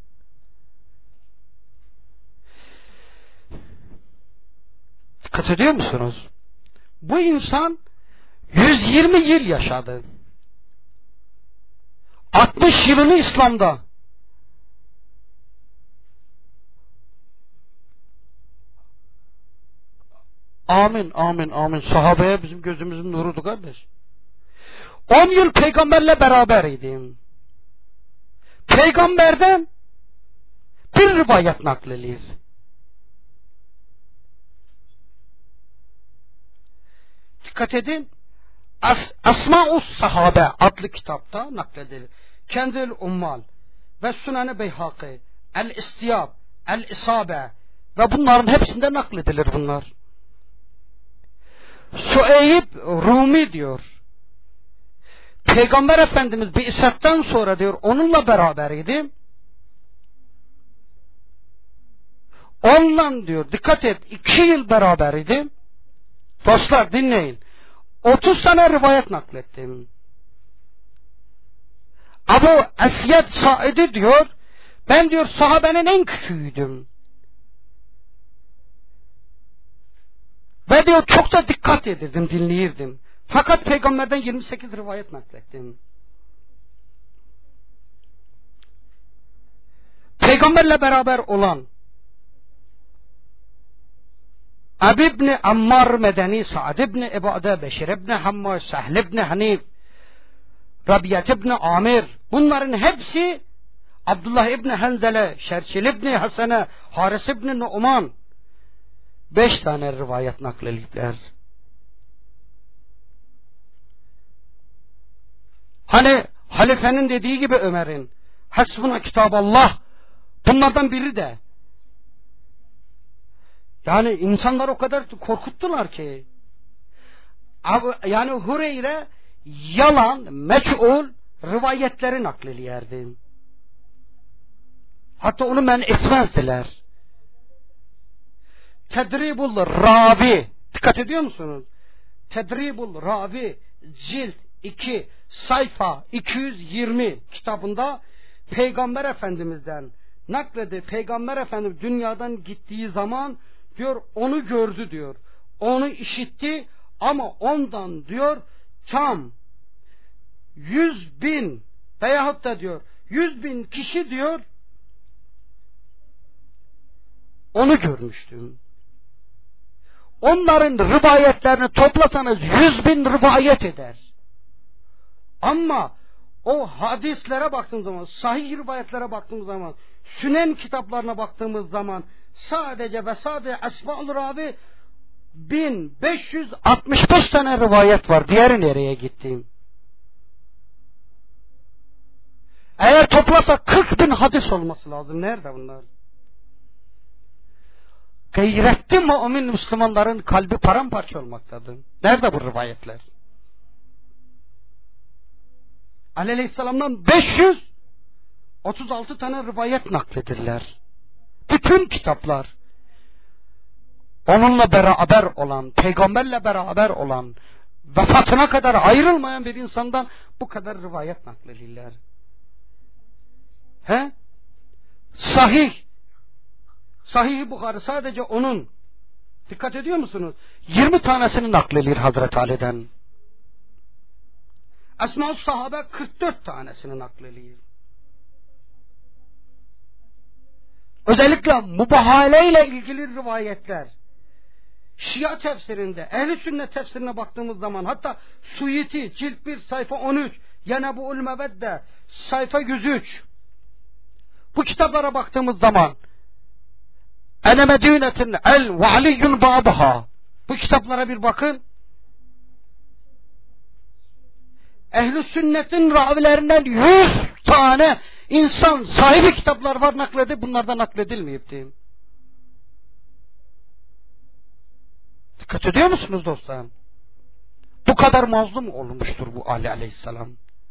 Dikkat ediyor musunuz? Bu insan 120 yıl yaşadı. 60 yılını İslam'da. Amin, amin, amin. Sahabeye bizim gözümüzün nurudu kardeş. 10 yıl peygamberle beraberiydim. Peygamberden bir rivayet nakledilir. Dikkat edin. Asma-us Sahabe adlı kitapta nakledilir. Kendil Ummal ve Sünen-i Beyhaki, El-İstiyab, El-İsabe ve bunların hepsinde nakledilir bunlar. Süeyb Rumi diyor. Peygamber Efendimiz bir İsa'dan sonra diyor onunla beraberiydi. Onunla diyor dikkat et 2 yıl beraberiydi. Dostlar dinleyin. 30 tane rivayet naklettim. Abu Esyed Said'i diyor ben diyor sahabenin en küçüğüydüm. Ve diyor çok da dikkat edirdim, dinleyirdim. Fakat peygamberden 28 rivayet naklettim. Peygamberle beraber olan Ebu İbni Ammar Medeni, Sa'd İbni İbade, Beşir İbni Hammar, Sahl İbni Hanif, Rabiyet İbni Amir, bunların hepsi Abdullah İbni Hanzele, Şerşil İbni Hasene, Haris İbni Nu'man 5 tane rivayet nakledilipler. Hani halifenin dediği gibi Ömer'in hasbuna kitaballah bunlardan biri de. Yani insanlar o kadar korkuttular ki. Yani Hureyre yalan, meçhul rivayetleri naklediyordu. Hatta onu men etmezdiler. Tedribul Ravi, dikkat ediyor musunuz? Tedribul Ravi cilt 2 sayfa 220 kitabında Peygamber Efendimiz'den nakledi. Peygamber Efendimiz dünyadan gittiği zaman diyor onu gördü diyor. Onu işitti ama ondan diyor tam 100.000 veyahut da diyor 100.000 kişi diyor onu görmüştüm. Onların rivayetlerini toplasanız 100.000 rivayet eder. Ama o hadislere baktığımız zaman, sahih rivayetlere baktığımız zaman, Sünen kitaplarına baktığımız zaman sadece ve sadece Esma-ül Ravi 1565 tane rivayet var. Diğeri nereye gittiğim? Eğer toplasak 40.000 hadis olması lazım. Nerede bunlar? Gayretli mümin Müslümanların kalbi paramparça olmaktadır. Nerede bu rivayetler? Aleyhisselam'dan 536 tane rivayet nakledirler. Bütün kitaplar. Onunla beraber olan, peygamberle beraber olan, vefatına kadar ayrılmayan bir insandan bu kadar rivayet nakledirler. Sahih-i Bukhari sadece onun, dikkat ediyor musunuz? 20 tanesini nakledilir Hazreti Ali'den. Esma-ı Sahabe 44 tanesini nakledilir. Özellikle mübahale ile ilgili rivayetler, Şia tefsirinde, Ehl-i Sünnet tefsirine baktığımız zaman, hatta Suyuti cilt 1 sayfa 13, Yenebu'l Mevedde sayfa 103, bu kitaplara baktığımız zaman Ene Medinetin el ve aliyyun babaha, bu kitaplara bir bakın. Ehl-i Sünnet'in ravilerinden 100 tane insan sahibi kitaplar var nakledip, bunlardan nakledilmeyip diyeyim. Dikkat ediyor musunuz dostlarım? Bu kadar mazlum olmuştur bu Ali Aleyhisselam.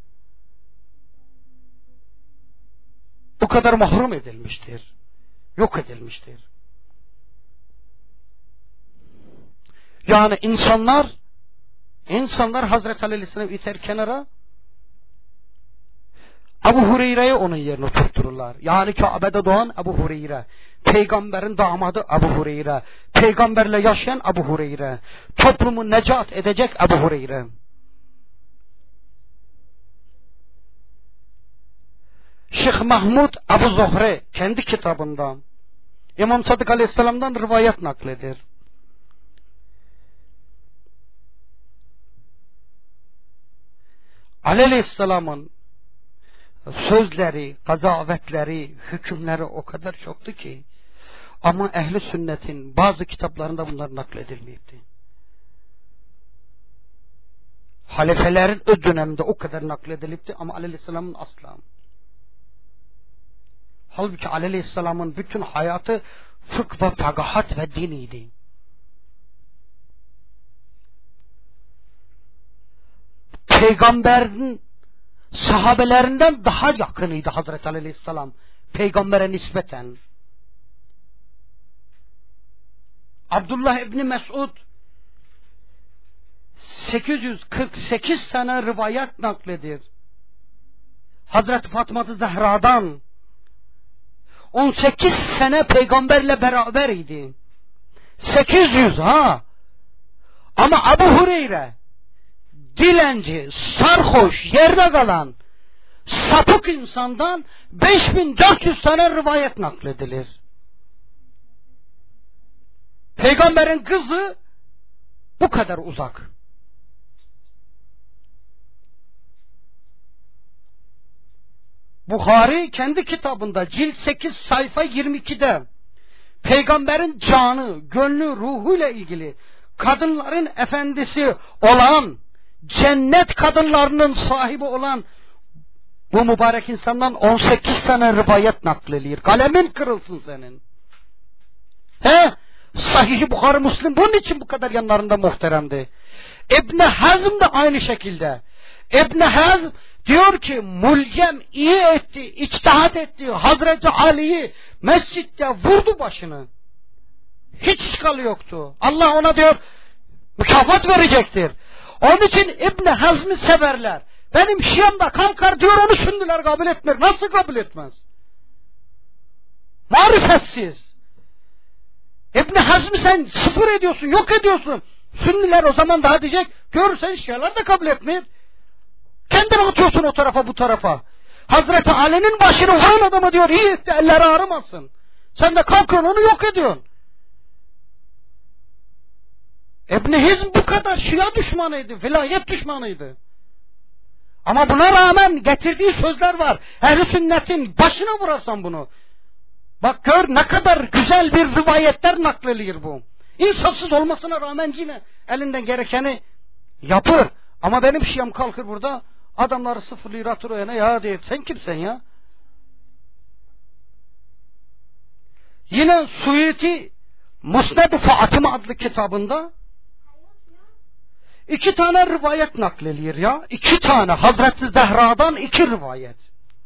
Bu kadar mahrum edilmiştir. Yok edilmiştir. Yani insanlar Hazreti Aleyhisselam iter kenara, Ebu Hureyre'yi onun yerine oturtururlar. Yani Kabe'de doğan Ebu Hureyre, peygamberin damadı Ebu Hureyre, peygamberle yaşayan Ebu Hureyre, toplumu necat edecek Ebu Hureyre. Şeyh Mahmud Ebu Zuhre kendi kitabında İmam Sadık Aleyhisselam'dan rivayet nakledir. Ali Aleyhisselam'ın sözleri, kazavetleri, hükümleri o kadar çoktu ki, ama Ehl-i Sünnet'in bazı kitaplarında bunlar nakledilmeyipti. Halifelerin o döneminde o kadar nakledilipti ama Ali Aleyhisselam'ın asla. Halbuki Ali Aleyhisselam'ın bütün hayatı fıkh ve fakahat ve diniydi. Peygamberin sahabelerinden daha yakınıydı Hazreti Ali Aleyhisselam peygambere nispeten. Abdullah İbni Mesud 848 tane rivayet nakledir. Hazreti Fatıma-ı Zehra'dan 18 sene peygamberle beraber idi. 800 ha. Ama Ebu Hureyre dilenci, sarhoş, yerde kalan sapık insandan 5400 tane rivayet nakledilir. Peygamberin kızı bu kadar uzak. Bukhari kendi kitabında cilt 8 sayfa 22'de peygamberin canı, gönlü, ruhuyla ilgili kadınların efendisi olan, cennet kadınlarının sahibi olan bu mübarek insandan 18 tane rivayet nakledilir. Kalemin kırılsın senin. Sahih-i Bukhari Müslim bunun için bu kadar yanlarında muhteremdi. İbn Hazm da aynı şekilde. İbn Hazm diyor ki Mulcem iyi etti, içtihat etti. Hazreti Ali'yi mescitte vurdu başını. Hiç çıkalı yoktu. Allah ona diyor mükafat verecektir. Onun için İbn Hazm'ı severler. Benim Şiam'da kalkar diyor, onu Sünniler kabul etmiyor. Nasıl kabul etmez? Marifetsiz. İbn Hazm'ı sen sıfır ediyorsun, yok ediyorsun. Sünniler o zaman daha diyecek, görürsen Şialar da kabul etmiyor. Kendini atıyorsun o tarafa bu tarafa. Hazreti Ali'nin başını vuran adamı diyor, iyi etti, elleri ağrımasın. Sen de kalkıyorsun, onu yok ediyorsun. İbn Hazm bu kadar Şia düşmanıydı, vilayet düşmanıydı. Ama buna rağmen getirdiği sözler var. Ehl-i Sünnet'in başına vurarsan bunu. Bak gör ne kadar güzel bir rivayetler nakledilir bu. İnsafsız olmasına rağmen yine elinden gerekeni yapır. Ama benim Şiam kalkır burada adamları sıfırlıyor, atır o yana, ya diyor sen kimsen ya? Yine Suyuti Musned-i Fatıma adlı kitabında 2 tane rivayet nakledilir ya. 2 tane. Hazreti Zehra'dan 2 rivayet.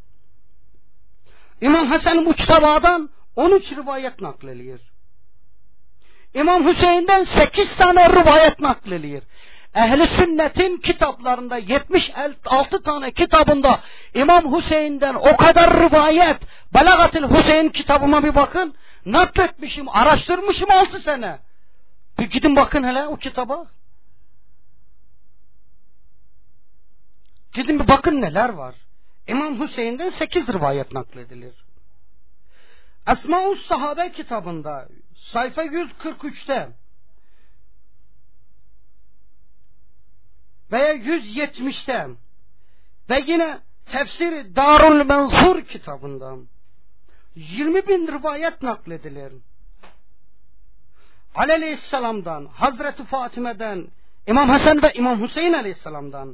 İmam Hasan Muçtaba'dan 13 rivayet nakledilir. İmam Hüseyin'den 8 tane rivayet nakledilir. Ehl-i Sünnet'in kitaplarında 76 tane kitabında İmam Hüseyin'den o kadar rivayet, Belagatül Hüseyin kitabıma bir bakın, nakletmişim, araştırmışım 6 sene. Bir gidin bakın hele o kitaba. Gidin bir bakın neler var. İmam Hüseyin'den 8 rivayet nakledilir. Esma-us Sahabe kitabında sayfa 143'te veya 170'te ve yine Tefsir Darul Mensur kitabında 20.000 rivayet nakledilir. Ali Aleyhisselam'dan, Hazreti Fatime'den, İmam Hasan ve İmam Hüseyin Aleyhisselam'dan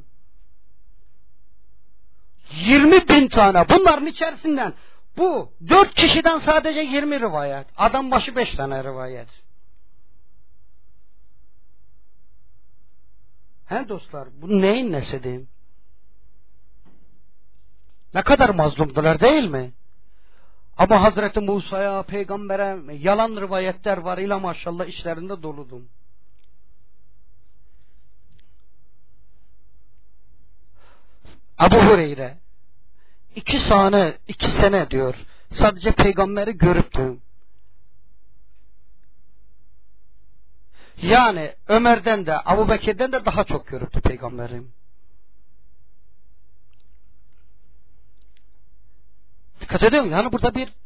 20.000 tane. Bunların içerisinden bu 4 kişiden sadece 20 rivayet. Adam başı 5 tane rivayet. He dostlar, bu neyin nesidir? Ne kadar mazlumdular değil mi? Ama Hazreti Musa'ya, peygambere yalan rivayetler var. İla maşallah işlerinde doludum. Ebu Hureyre 2 sene diyor. Sadece peygamberi görüptüm. Yani Ömer'den de Ebu Bekir'den de daha çok görüptü peygamberim. Dikkat ediyor musun? Yani burada bir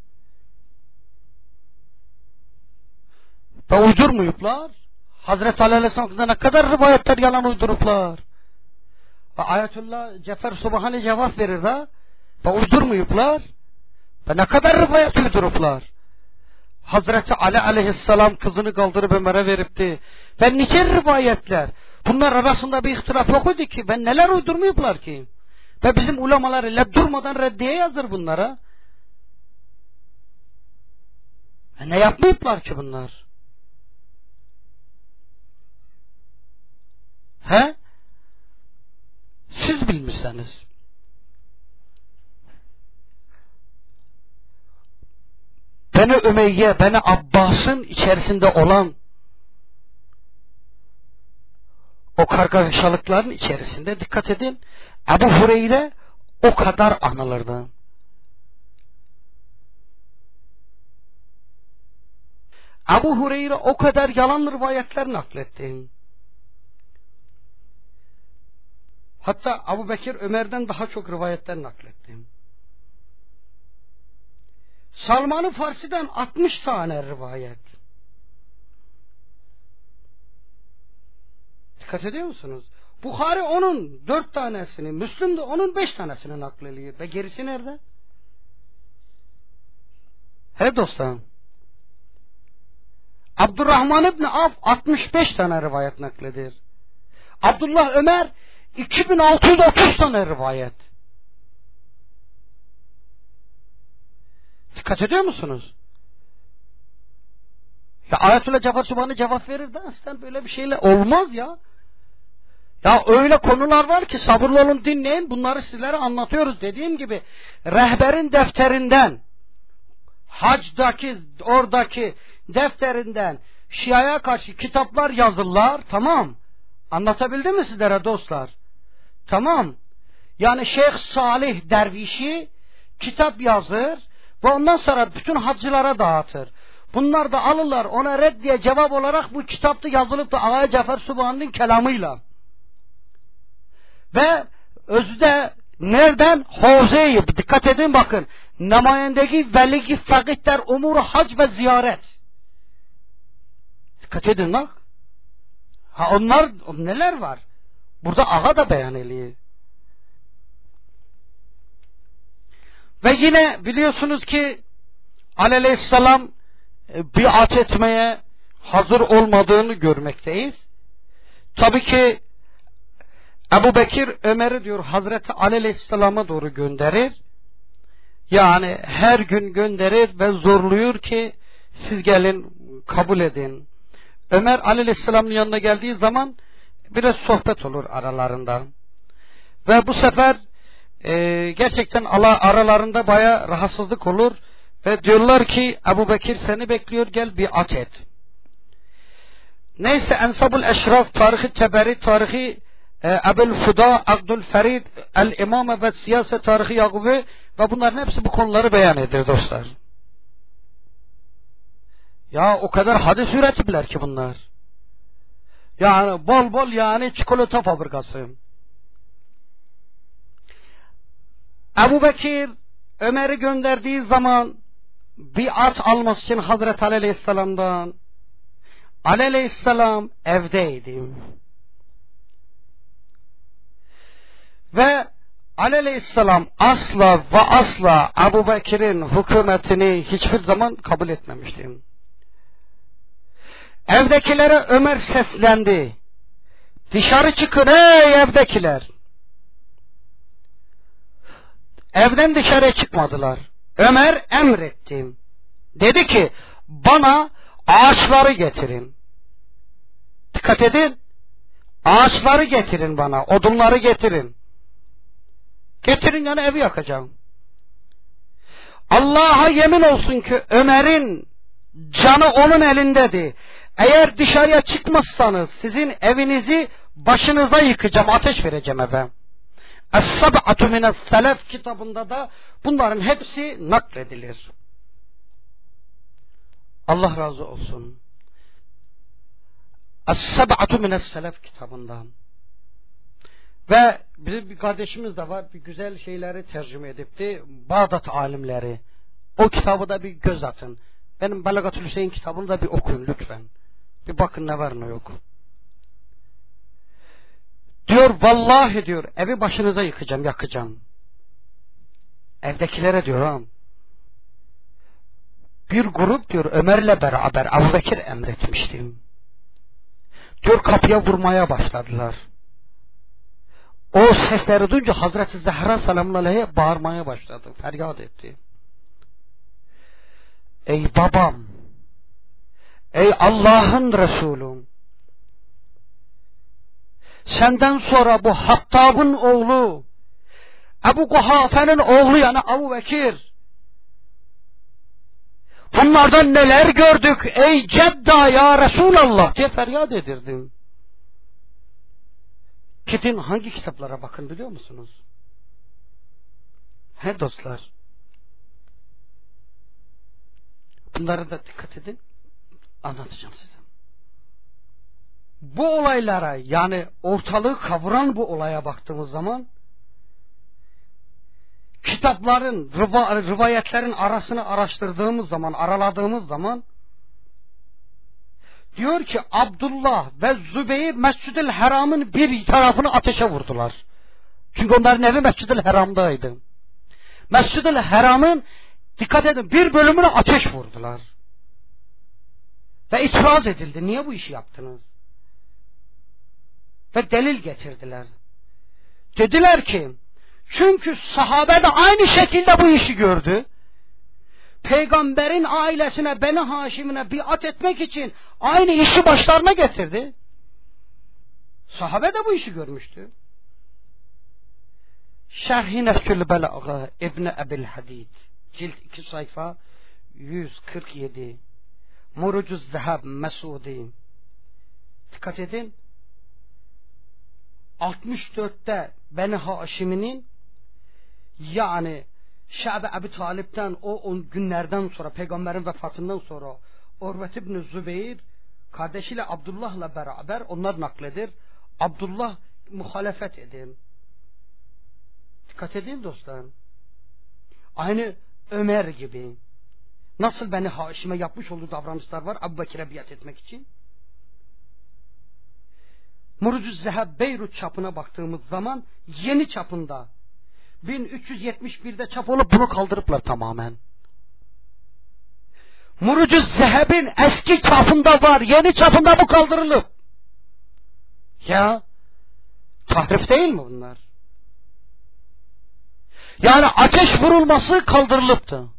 ve uydurmuyuplar. Hazreti Ali Aleyhisselam'da ne kadar rivayetler yalan uyduruplar. Ve Ayetullah Cefer Subhani cevap verir ha. Ve uydurmuyuplar. Ve ne kadar rivayet uyduruplar. Hazreti Ali Aleyhisselam kızını kaldırıp Ömer'e veripti. Ve nice rivayetler. Bunlar arasında bir ihtilaf yok idi ki. Ve neler uydurmuyuplar ki. Ve bizim ulemalar ile durmadan reddiye yazır bunlara. Ve ne yapmayıplar ki bunlar? He? Siz bilmişseniz. Beni Ümeyye, Beni Abbas'ın içerisinde olan o kargaşalıkların içerisinde dikkat edin. Ebu Hureyre o kadar anılırdı. Ebu Hureyre o kadar yalan rivayetler nakletti. Hatta Ebu Bekir Ömer'den daha çok rivayetler nakletti. Salman-ı Farsi'den 60 tane rivayet. Dikkat ediyor musunuz? Bukhari onun 4 tanesini, Müslüm de onun 5 tanesini naklediyor. Ve gerisi nerede? He dostlarım. Abdurrahman İbni Avf 65 tane rivayet nakledir. Abdullah Ömer 2630 tane rivayet. Dikkat ediyor musunuz? Ya Ayetullah Cefer Subhani cevap verir de aslında böyle bir şeyle olmaz ya. Ya öyle konular var ki sabırlı olun dinleyin. Bunları sizlere anlatıyoruz. Dediğim gibi rehberin defterinden, hacdaki oradaki defterinden Şia'ya karşı kitaplar yazırlar. Tamam. Anlatabildim mi sizlere dostlar? Tamam. Yani Şeyh Salih Dervişi kitap yazır ve ondan sonra bütün hacılara dağıtır. Bunlar da alırlar ona reddiye cevap olarak bu kitapta yazılıp da Ağaya Cafer Subhani'nin kelamıyla. Ve özde nereden? Havze-i, dikkat edin bakın. Namayendeki veligi fakitler umuru hac ve ziyaret. Dikkat edin bak. Ha onlar neler var? Burada ağa da beyan ediyor. Ve yine biliyorsunuz ki Aleyhisselam biat etmeye hazır olmadığını görmekteyiz. Tabii ki Ebu Bekir Ömer'i diyor Hazreti Aleyhisselam'a doğru gönderir. Yani her gün gönderir ve zorluyor ki siz gelin kabul edin. Ömer Aleyhisselam'ın yanına geldiği zaman biraz sohbet olur aralarında. Ve bu sefer gerçekten aralarında baya rahatsızlık olur. Ve diyorlar ki Ebu Bekir seni bekliyor gel biat et. Neyse Ensabul Eşraf tarihi Teberi tarihi Ebu'l-Fida, Abdülferid, El-İmame ve Siyaset Tarihi Yakubi ve bunların hepsi bu konuları beyan ediyor dostlar. Ya o kadar hadis üretipler ki bunlar. Yani bol bol yani çikolata fabrikası. Ebu Bekir Ömer'i gönderdiği zaman biat alması için Hazreti Ali Aleyhisselam'dan, Ali Aleyhisselam evdeydi. Ve Ali Aleyhisselam asla ve asla Ebu Bekir'in hükümetini hiçbir zaman kabul etmemişti. Evdekilere Ömer seslendi. Dışarı çıkın ey evdekiler. Evden dışarı çıkmadılar. Ömer emretti. Dedi ki bana ağaçları getirin. Dikkat edin. Ağaçları getirin bana. Odunları getirin. Getirin yani evi yakacağım. Allah'a yemin olsun ki Ömer'in canı onun elindedir. Eğer dışarıya çıkmazsanız sizin evinizi başınıza yıkacağım, ateş vereceğim eve. Es-Sab'atu mine's-Selef kitabında da bunların hepsi nakledilir. Allah razı olsun. Es-Sab'atu mine's-Selef kitabında. Ve bizim bir kardeşimiz de var, bir güzel şeyleri tercüme edipti. Bağdat alimleri. O kitabı da bir göz atın. Benim Belagatül Hüseyin kitabını da bir okuyun lütfen. Bir bakın ne var ne yok. Diyor vallahi diyor evi başınıza yıkacağım, yakacağım. Evdekilere diyor ha. Bir grup diyor Ömer'le beraber Ebu Bekir emretmiştim. Diyor kapıya vurmaya başladılar. O sesleri duyunca Hazreti Zehra selamun aleyhe bağırmaya başladı. Feryat etti. Ey babam, ey Allah'ın Resulüm, senden sonra bu Hattab'ın oğlu, Ebu Kuhafe'nin oğlu yani Ebu Bekir, bunlardan neler gördük ey Cedda ya Resulallah diye feryat edirdim. Gidin hangi kitaplara bakın biliyor musunuz? He dostlar. Bunlara da dikkat edin. Anlatacağım size. Bu olaylara yani ortalığı kavuran bu olaya baktığımız zaman kitapların, rivayetlerin arasını araştırdığımız zaman, araladığımız zaman diyor ki Abdullah ve Zübeyir Mescid-i Haram'ın bir tarafını ateşe vurdular. Çünkü onların evi Mescid-i Haram'daydı. Mescid-i Haram'ın dikkat edin bir bölümüne ateş vurdular. Ve itiraz edildi. Niye bu işi yaptınız? Ve delil getirdiler. Dediler ki çünkü sahabe de aynı şekilde bu işi gördü. Peygamberin ailesine, Beni Haşim'ine biat etmek için aynı işi başlarına getirdi. Sahabe de bu işi görmüştü. Şerh-i Nehcül Belâga İbn-i Ebil Hadid cilt 2 sayfa 147 Murucuz Zehab Mesudi. Dikkat edin. 64'te Beni Haşim'inin yani Şa'be Ebu Talip'ten o günlerden sonra peygamberin vefatından sonra Urvet İbn Zübeyir kardeşiyle Abdullah'la beraber onlar nakledir. Abdullah muhalefet edin. Dikkat edin dostlar. Aynı Ömer gibi. Nasıl Beni Haşim'e yapmış olduğu davranışlar var Ebu Bekir'e biat etmek için. Murucuz Zehab Beyrut çapına baktığımız zaman yeni çapında 1371'de çap olup bunu kaldırıplar tamamen. Murucuz Zehab'in eski çapında var, yeni çapında bu kaldırılıp. Ya tahrif değil mi bunlar? Yani ateş vurulması kaldırılıptı.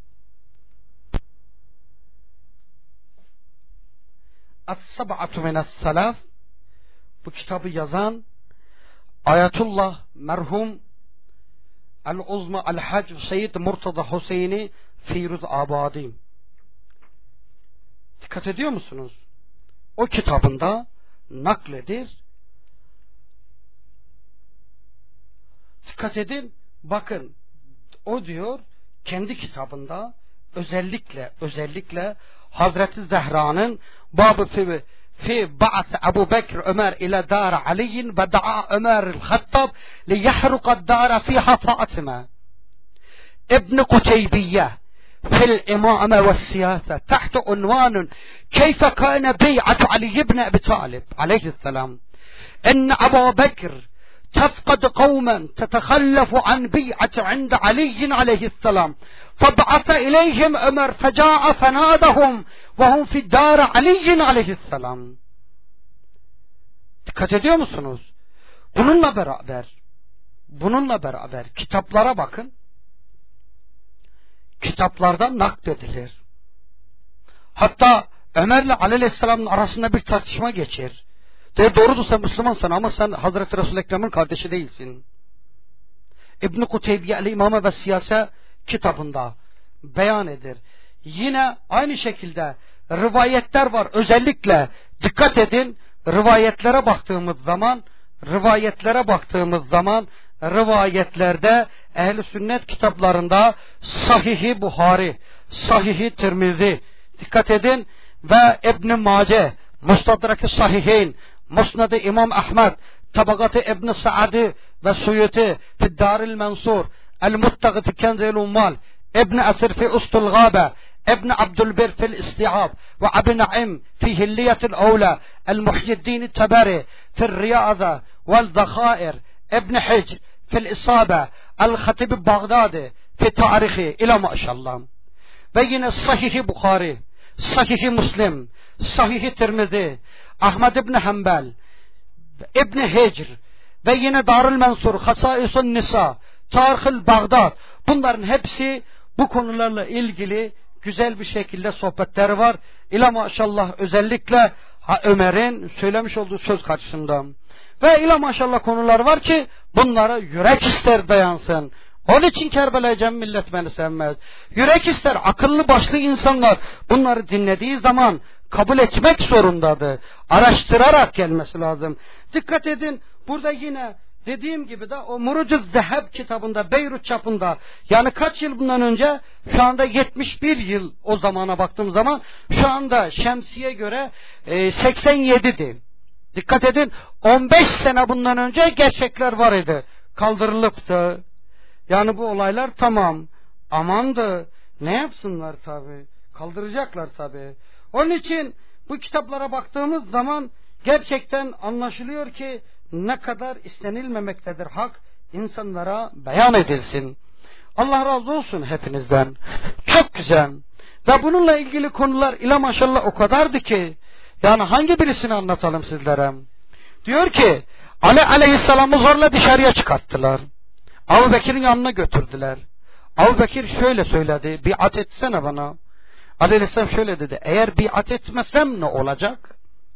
Es-Sab'atu mine's-Selef bu kitabı yazan Ayetullah merhum El-Uzma El-Hac Seyyid Murtada Hüseyin'i Firuz Abadi. Dikkat ediyor musunuz? O kitabında nakledir. Dikkat edin, bakın o diyor kendi kitabında özellikle Hazreti Zehra'nın babı fi ba'at Ebu Bekir Ömer ile dar Ali ve da'a Ömer el-Hattab li yahruqa dar fiha Fatıma ibn Kuteybiye fil imame ve siyasa tahta unvan keyfe kana bey'atu Ali ibn Ebi Talib aleyhisselam en Ebu Bekir تفقد قوما تتخلف عن بيعة عند علي عليه السلام فبعث إليهم عمر فجاء فنادهم وهم في دار علي عليه السلام. Dikkat ediyor musunuz? Bununla beraber kitaplara bakın. Kitaplardan nakledilir. Hatta Ömer'le Aleyhisselam'ın arasında bir tartışma geçer. Doğrudur, sen Müslümansın ama sen Hazreti Resul-i Ekrem'in kardeşi değilsin. İbn-i Kuteybiye el-İmame ve Siyase kitabında beyan eder. Yine aynı şekilde rivayetler var. Özellikle dikkat edin, rivayetlere baktığımız zaman rivayetlerde ehl-i sünnet kitaplarında Sahih-i Buhari, Sahih-i Tirmizi, dikkat edin, ve İbn-i Mace, Mustadrak-ı Sahiheyn, Musnad-ı İmam Ahmed, Tabagat-ı İbn-i Sa'di ve Suyuti fi Dar-ı Mansur, El-Muttaqi fi Kenz-i Ummal, İbn-i Asir fi Ustul Gâbe, İbn-i Abdülbir fil İsti'ab ve Abi Naim fi Hilliyetil Awla, El-Muhyiddin Tabari fi Riyaza vel Zakhair, İbn-i Hicr fil İsabe, El-Hatib Bağdadi fi Tarihi ila maşallah. Ve yine Sahih-i Bukhari, Sahih-i Müslim, Sahih-i Tirmizi, Ahmed İbn Hanbel, İbn Hicr ve yine Darül Mansur, Hasaisun Nisa, Tarih-ül Bağdad, bunların hepsi bu konularla ilgili güzel bir şekilde sohbetleri var. İla maşallah özellikle Ömer'in söylemiş olduğu söz karşısında. Ve ila maşallah konular var ki bunlara yürek ister dayansın. Onun için Kerbela Cem millet beni sevmez. Yürek ister, akıllı başlı insanlar bunları dinlediği zaman kabul etmek zorundadır. Araştırarak gelmesi lazım. Dikkat edin, burada yine dediğim gibi de o Murucuz Zeheb kitabında Beyrut çapında, yani kaç yıl bundan önce, şu anda 71 yıl o zamana baktığım zaman, şu anda şemsiye göre 87'di. Dikkat edin, 15 sene bundan önce gerçekler var idi. Kaldırılıptı. Yani bu olaylar tamam. Amandı. Ne yapsınlar tabi. Kaldıracaklar tabi. Onun için bu kitaplara baktığımız zaman gerçekten anlaşılıyor ki ne kadar istenilmemektedir hak, insanlara beyan edilsin. Allah razı olsun hepinizden. Çok güzel. Ve bununla ilgili konular ila maşallah o kadardı ki, yani hangi birisini anlatalım sizlere? Diyor ki Ali aleyhisselamı zorla dışarıya çıkarttılar. Ebu Bekir'in yanına götürdüler. Ebu Bekir şöyle söyledi, biat etsene bana. Aleyhisselam şöyle dedi, eğer biat etmesem ne olacak?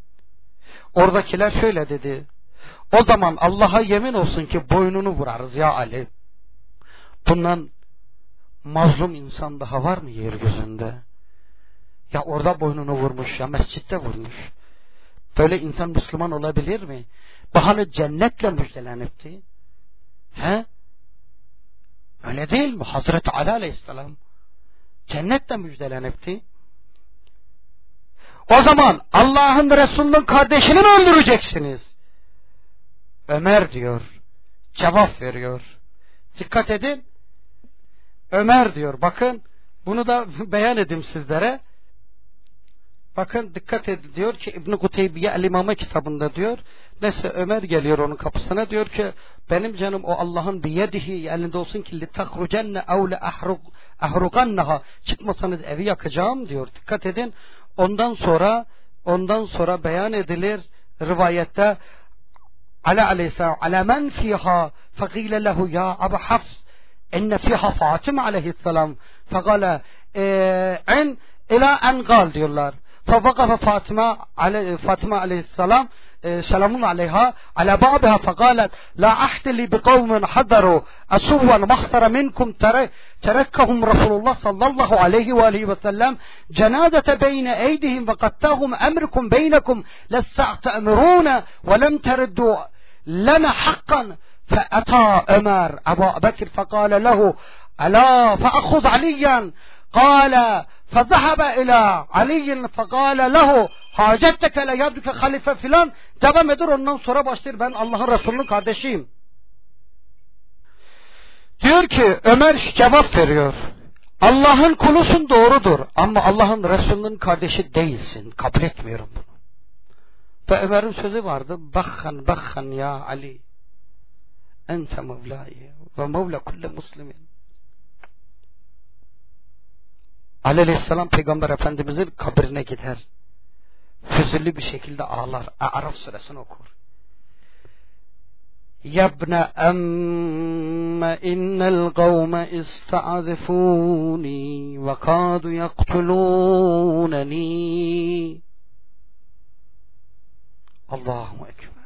Oradakiler şöyle dedi, o zaman Allah'a yemin olsun ki boynunu vurarız ya Ali. Bundan mazlum insan daha var mı yeryüzünde? Ya orada boynunu vurmuş, ya mescitte vurmuş. Böyle insan Müslüman olabilir mi? Bahane cennetle müjdelenipti. He? Öyle değil mi? Hazreti Ali Aleyhisselam cennetle müjdelenipti. O zaman Allah'ın Resulü'nün kardeşini mi öldüreceksiniz? Ömer diyor. Cevap veriyor. Dikkat edin. Ömer diyor. Bakın bunu da beyan edeyim sizlere. Bakın dikkat edin, diyor ki İbn-i Kuteybiye el-İmame kitabında diyor. Neyse Ömer geliyor onun kapısına, diyor ki benim canım o Allah'ın biyedihi elinde olsun ki litakrucenne ev le ahrugannaha, çıkmasanız evi yakacağım diyor. Dikkat edin. Ondan sonra beyan edilir rivayette Ali aleyhisselam ala men fiha faqile lehu ya Ebu Hafs enne fiha Fatıma aleyhisselam faqala en ila en gal diyorlar. فوقف فاطمة عليه السلام سلام عليها على بابها فقالت لا أحتلي بقوم حضروا أسوا مخطر منكم تركهم رسول الله صلى الله عليه وآله وسلم جنازة بين أيديهم وقتهم أمركم بينكم لستأتمرون ولم تردوا لنا حقا فأتى عمر أبا بكر فقال له ألا فأخذ عليا قال فذهب إلى علي فقال له hacettek le yaduke halife filan devam eder, ondan sonra başlar ben Allah'ın Resulü'nün kardeşiyim. Diyor ki Ömer cevap veriyor. Allah'ın kulusun, doğrudur ama Allah'ın Resulü'nün kardeşi değilsin. Kabul etmiyorum bunu. Ve Ömer'in sözü vardı. Bakhan ya Ali. Ente mevlâi ve mevla kulli muslimin. Ali Aleyhisselam Peygamber Efendimiz'in kabrine gider. Hüzünlü bir şekilde ağlar. Araf suresini okur. Yabne emme innel kavme ista'zifuni ve kâdu yaktulûneni. Allahu Ekber.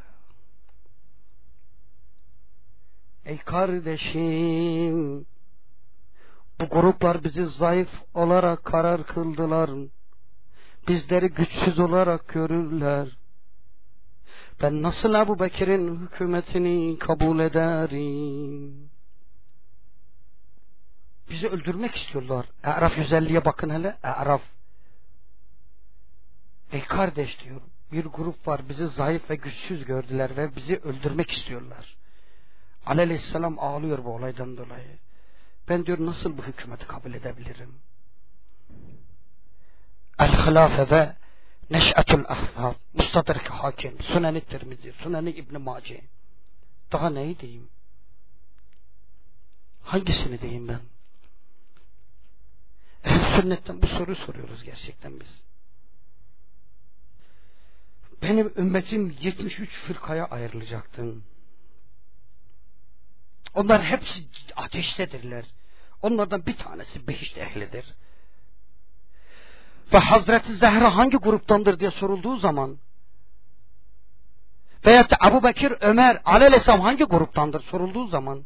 Ey kardeşim, bu gruplar bizi zayıf olarak karar kıldılar. Bizleri güçsüz olarak görürler. Ben nasıl Ebu Bekir'in hükümetini kabul ederim? Bizi öldürmek istiyorlar. A'raf 150'ye bakın hele. A'raf. Ey kardeş diyor, bir grup var, bizi zayıf ve güçsüz gördüler ve bizi öldürmek istiyorlar. Ali Aleyhisselam ağlıyor bu olaydan dolayı. Ben diyor nasıl bu hükümeti kabul edebilirim? El-Hilafe ve Neş'etul Ahzab, Mustadrak Hakim, Sunen-i Tirmizi, Sunen-i İbn Mace. Daha neyi diyeyim? Hangisini diyeyim ben? Ehl-i Sünnet'ten bu soruyu soruyoruz gerçekten biz. Benim ümmetim 73 fırkaya ayrılacaktı. Onlar hepsi ateştedirler. Onlardan bir tanesi behişt ehlidir. Ve Hazreti Zehra hangi gruptandır diye sorulduğu zaman, veyahut da Ebu Bekir, Ömer, Ali Aleyhisselam hangi gruptandır sorulduğu zaman,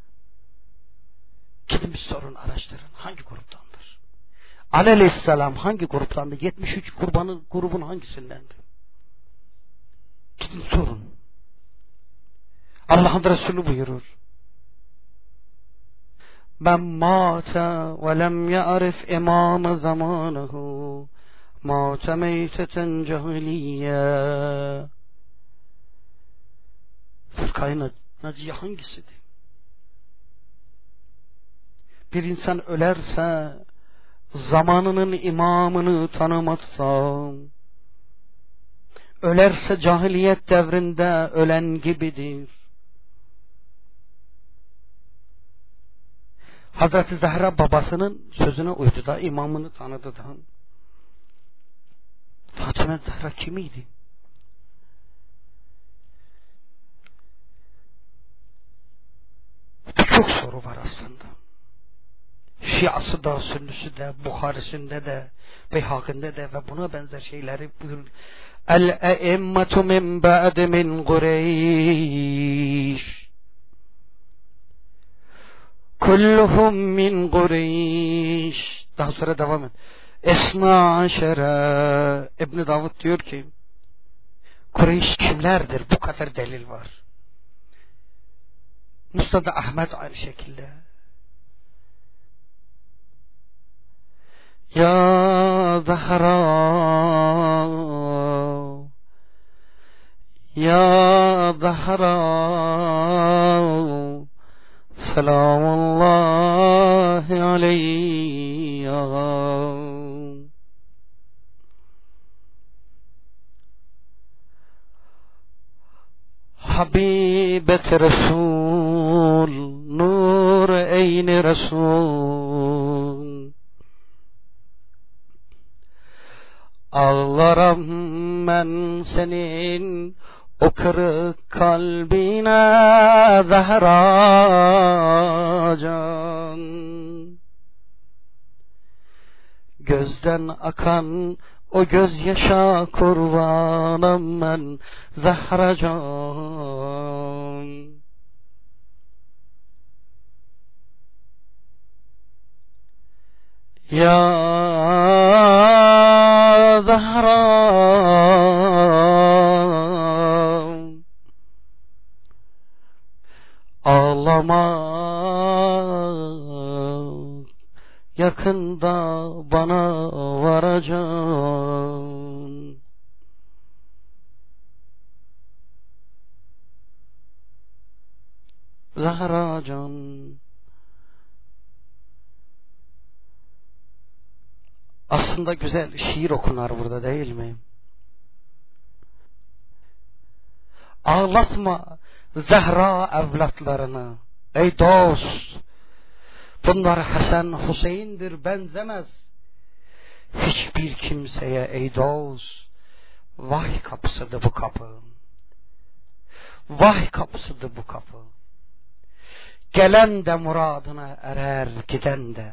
gidin bir sorun, araştırın. Hangi gruptandır? Ali Aleyhisselam hangi gruptandır? 73 grubun hangisindendir? Gidin sorun. Allah'ın Resulü buyurur. Men mâte ve lem ya'rif imâme zamânehu mâte meyteten cahiliyye. Fırkayı Naciye hangisidir? Bir insan ölerse zamanının imamını tanımazsa, ölerse cahiliyet devrinde ölen gibidir. Hazreti Zahra babasının sözüne uydu da, imamını tanıdı da. Fatıma Zahra kimiydi? Birçok soru var aslında. Şiası da, Sünnüsü de, Buharisinde de, Beyhakinde de ve buna benzer şeyleri buyur. El-e'immetu min ba'de min Kureyş. Kulluhum min Kureyş. Daha sonra devam et. Esna aşere. İbn Davud diyor ki, Kureyş kimlerdir? Bu kadar delil var. Musnad Ahmed aynı şekilde. Ya Zahra, Ya Zahra, selamullahi aleyya. Habibet Resul, nur eyni Resul. Ağlarım ben senin o kırık kalbine Zahra can. Gözden akan o gözyaşa kurbanım ben Zahra can. Ya Zahra, ağlamak yakında bana varacaksın. Zahracan. Aslında güzel şiir okunar burada, değil mi? Ağlatma Zehra evlatlarını ey dost. Bunlar Hasan Hüseyin'dir, benzemez hiçbir kimseye ey dost. Vahiy kapısıdır bu kapı. Vahiy kapısıdır bu kapı. Gelen de muradına erer, giden de.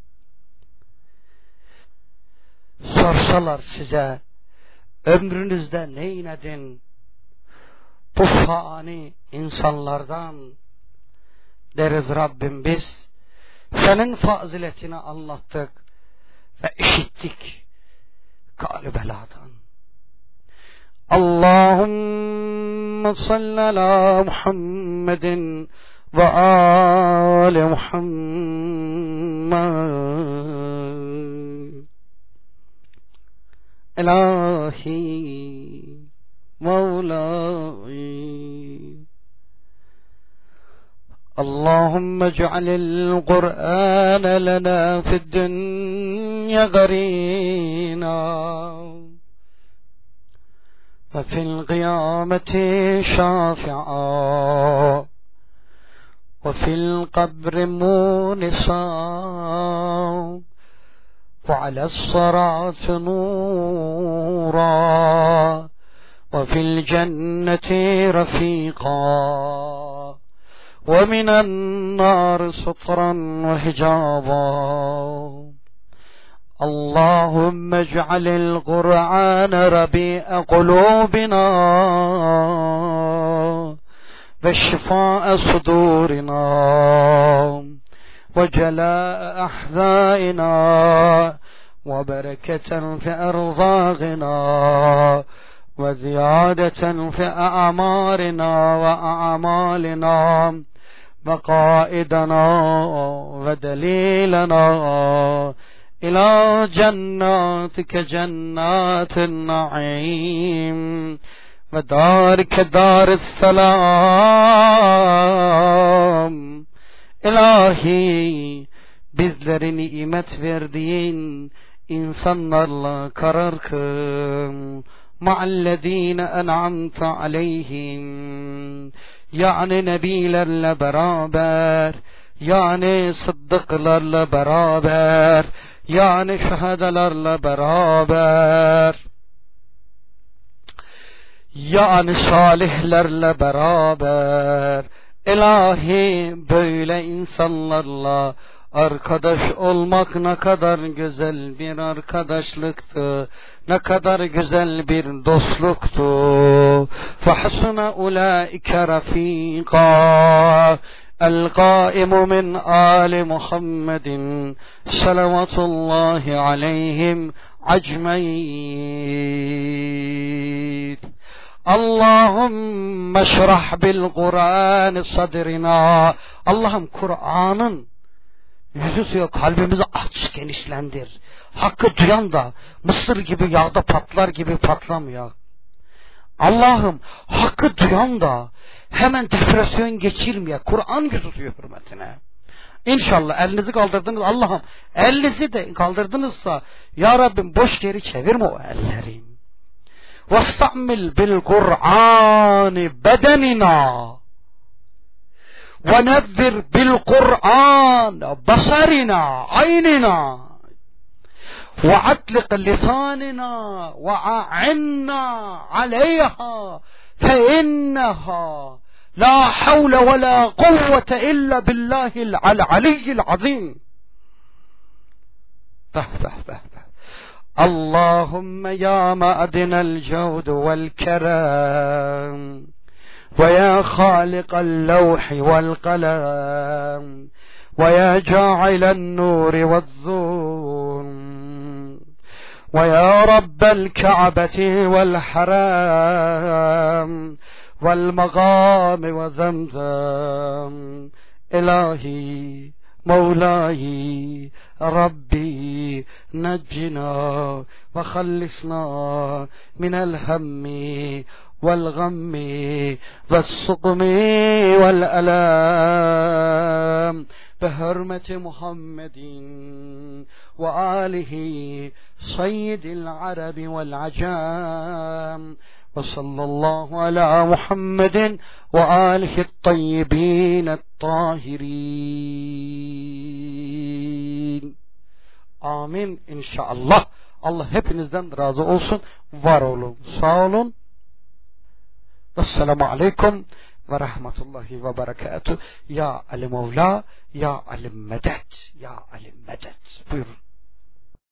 Sorsalar size ömrünüzde neyledin bu fani insanlardan, deriz Rabbim biz senin faziletini anlattık ve işittik galibeladan. Allahümme salli ala Muhammedin ve ali Muhammed. İlahi Mevlai اللهم اجعل القرآن لنا في الدنيا قرينا وفي القيامة شافعا وفي القبر مونسا وعلى الصراط نورا وفي الجنة رفيقا ومن النار سترا وحجابا. اللهم اجعل القرآن ربيع قلوبنا وشفاء صدورنا وجلاء أحزاننا وبركة في أرزاقنا وزيادة في أعمارنا وأعمالنا وقائدنا ودليلنا إلى جناتك جنات النعيم ودارك دار السلام. İlahi, bizlere nimet verdiğin insanlarla karar kıl. Ma'allezine en'amte aleyhim, yani nebilerle beraber, yani sıddıklarla beraber, yani şühedalarla beraber, yani salihlerle beraber. İlahi, böyle insanlarla arkadaş olmak ne kadar güzel bir arkadaşlıktı, ne kadar güzel bir dostluktu. فَحَسُنَ أُولَٰئِكَ رَفِيقًا. القائم من آل محمد صلوات الله عليهم أجمعين. اللهم اشرح بالقرآن صدرنا. Allah'ım Kur'an'ın yüzü suyu kalbimizi aç, genişlendir. Hakkı duyan da mısır gibi yağda patlar gibi patlamıyor. Allah'ım hakkı duyan da hemen depresyon geçirmeye, Kur'an yüzü suyu hürmetine. İnşallah elinizi kaldırdınız. Allah'ım elinizi de kaldırdınızsa ya Rabbim boş geri çevirme o elleri. وَاسْتَعْمِلْ بِالْقُرْآنِ بَدَنِنَا وَنَذِّرْ بِالْقُرْآنِ بَصَرِنَا عَيْنِنَا وَعَطْلِقْ لِسَانِنَا وَأَعِنَّا عَلَيْهَا فَإِنَّهَا لَا حَوْلَ وَلَا قُوَّةَ إِلَّا بِاللَّهِ الْعَلِيِّ الْعَظِيمِ. اللهم يا معدن الجود والكرم ويا خالق اللوح والقلم ويا جاعل النور والظلم ويا رب الكعبة والحرام والمقام وزمزم. إلهي مولاي ربي نجنا وخلصنا من الهم والغم والسقم والألام بحرمة محمد وآله سيد العرب والعجام. وصلى الله على محمد وآله الطيبين الطاهرين. Amin inşallah. Allah hepinizden razı olsun. Var olun. Sağ olun. Vesselamu aleyküm ve rahmetullahi ve berekatuhu. Ya Ali Mevla, ya Ali Medet, ya Ali Medet. Buyurun.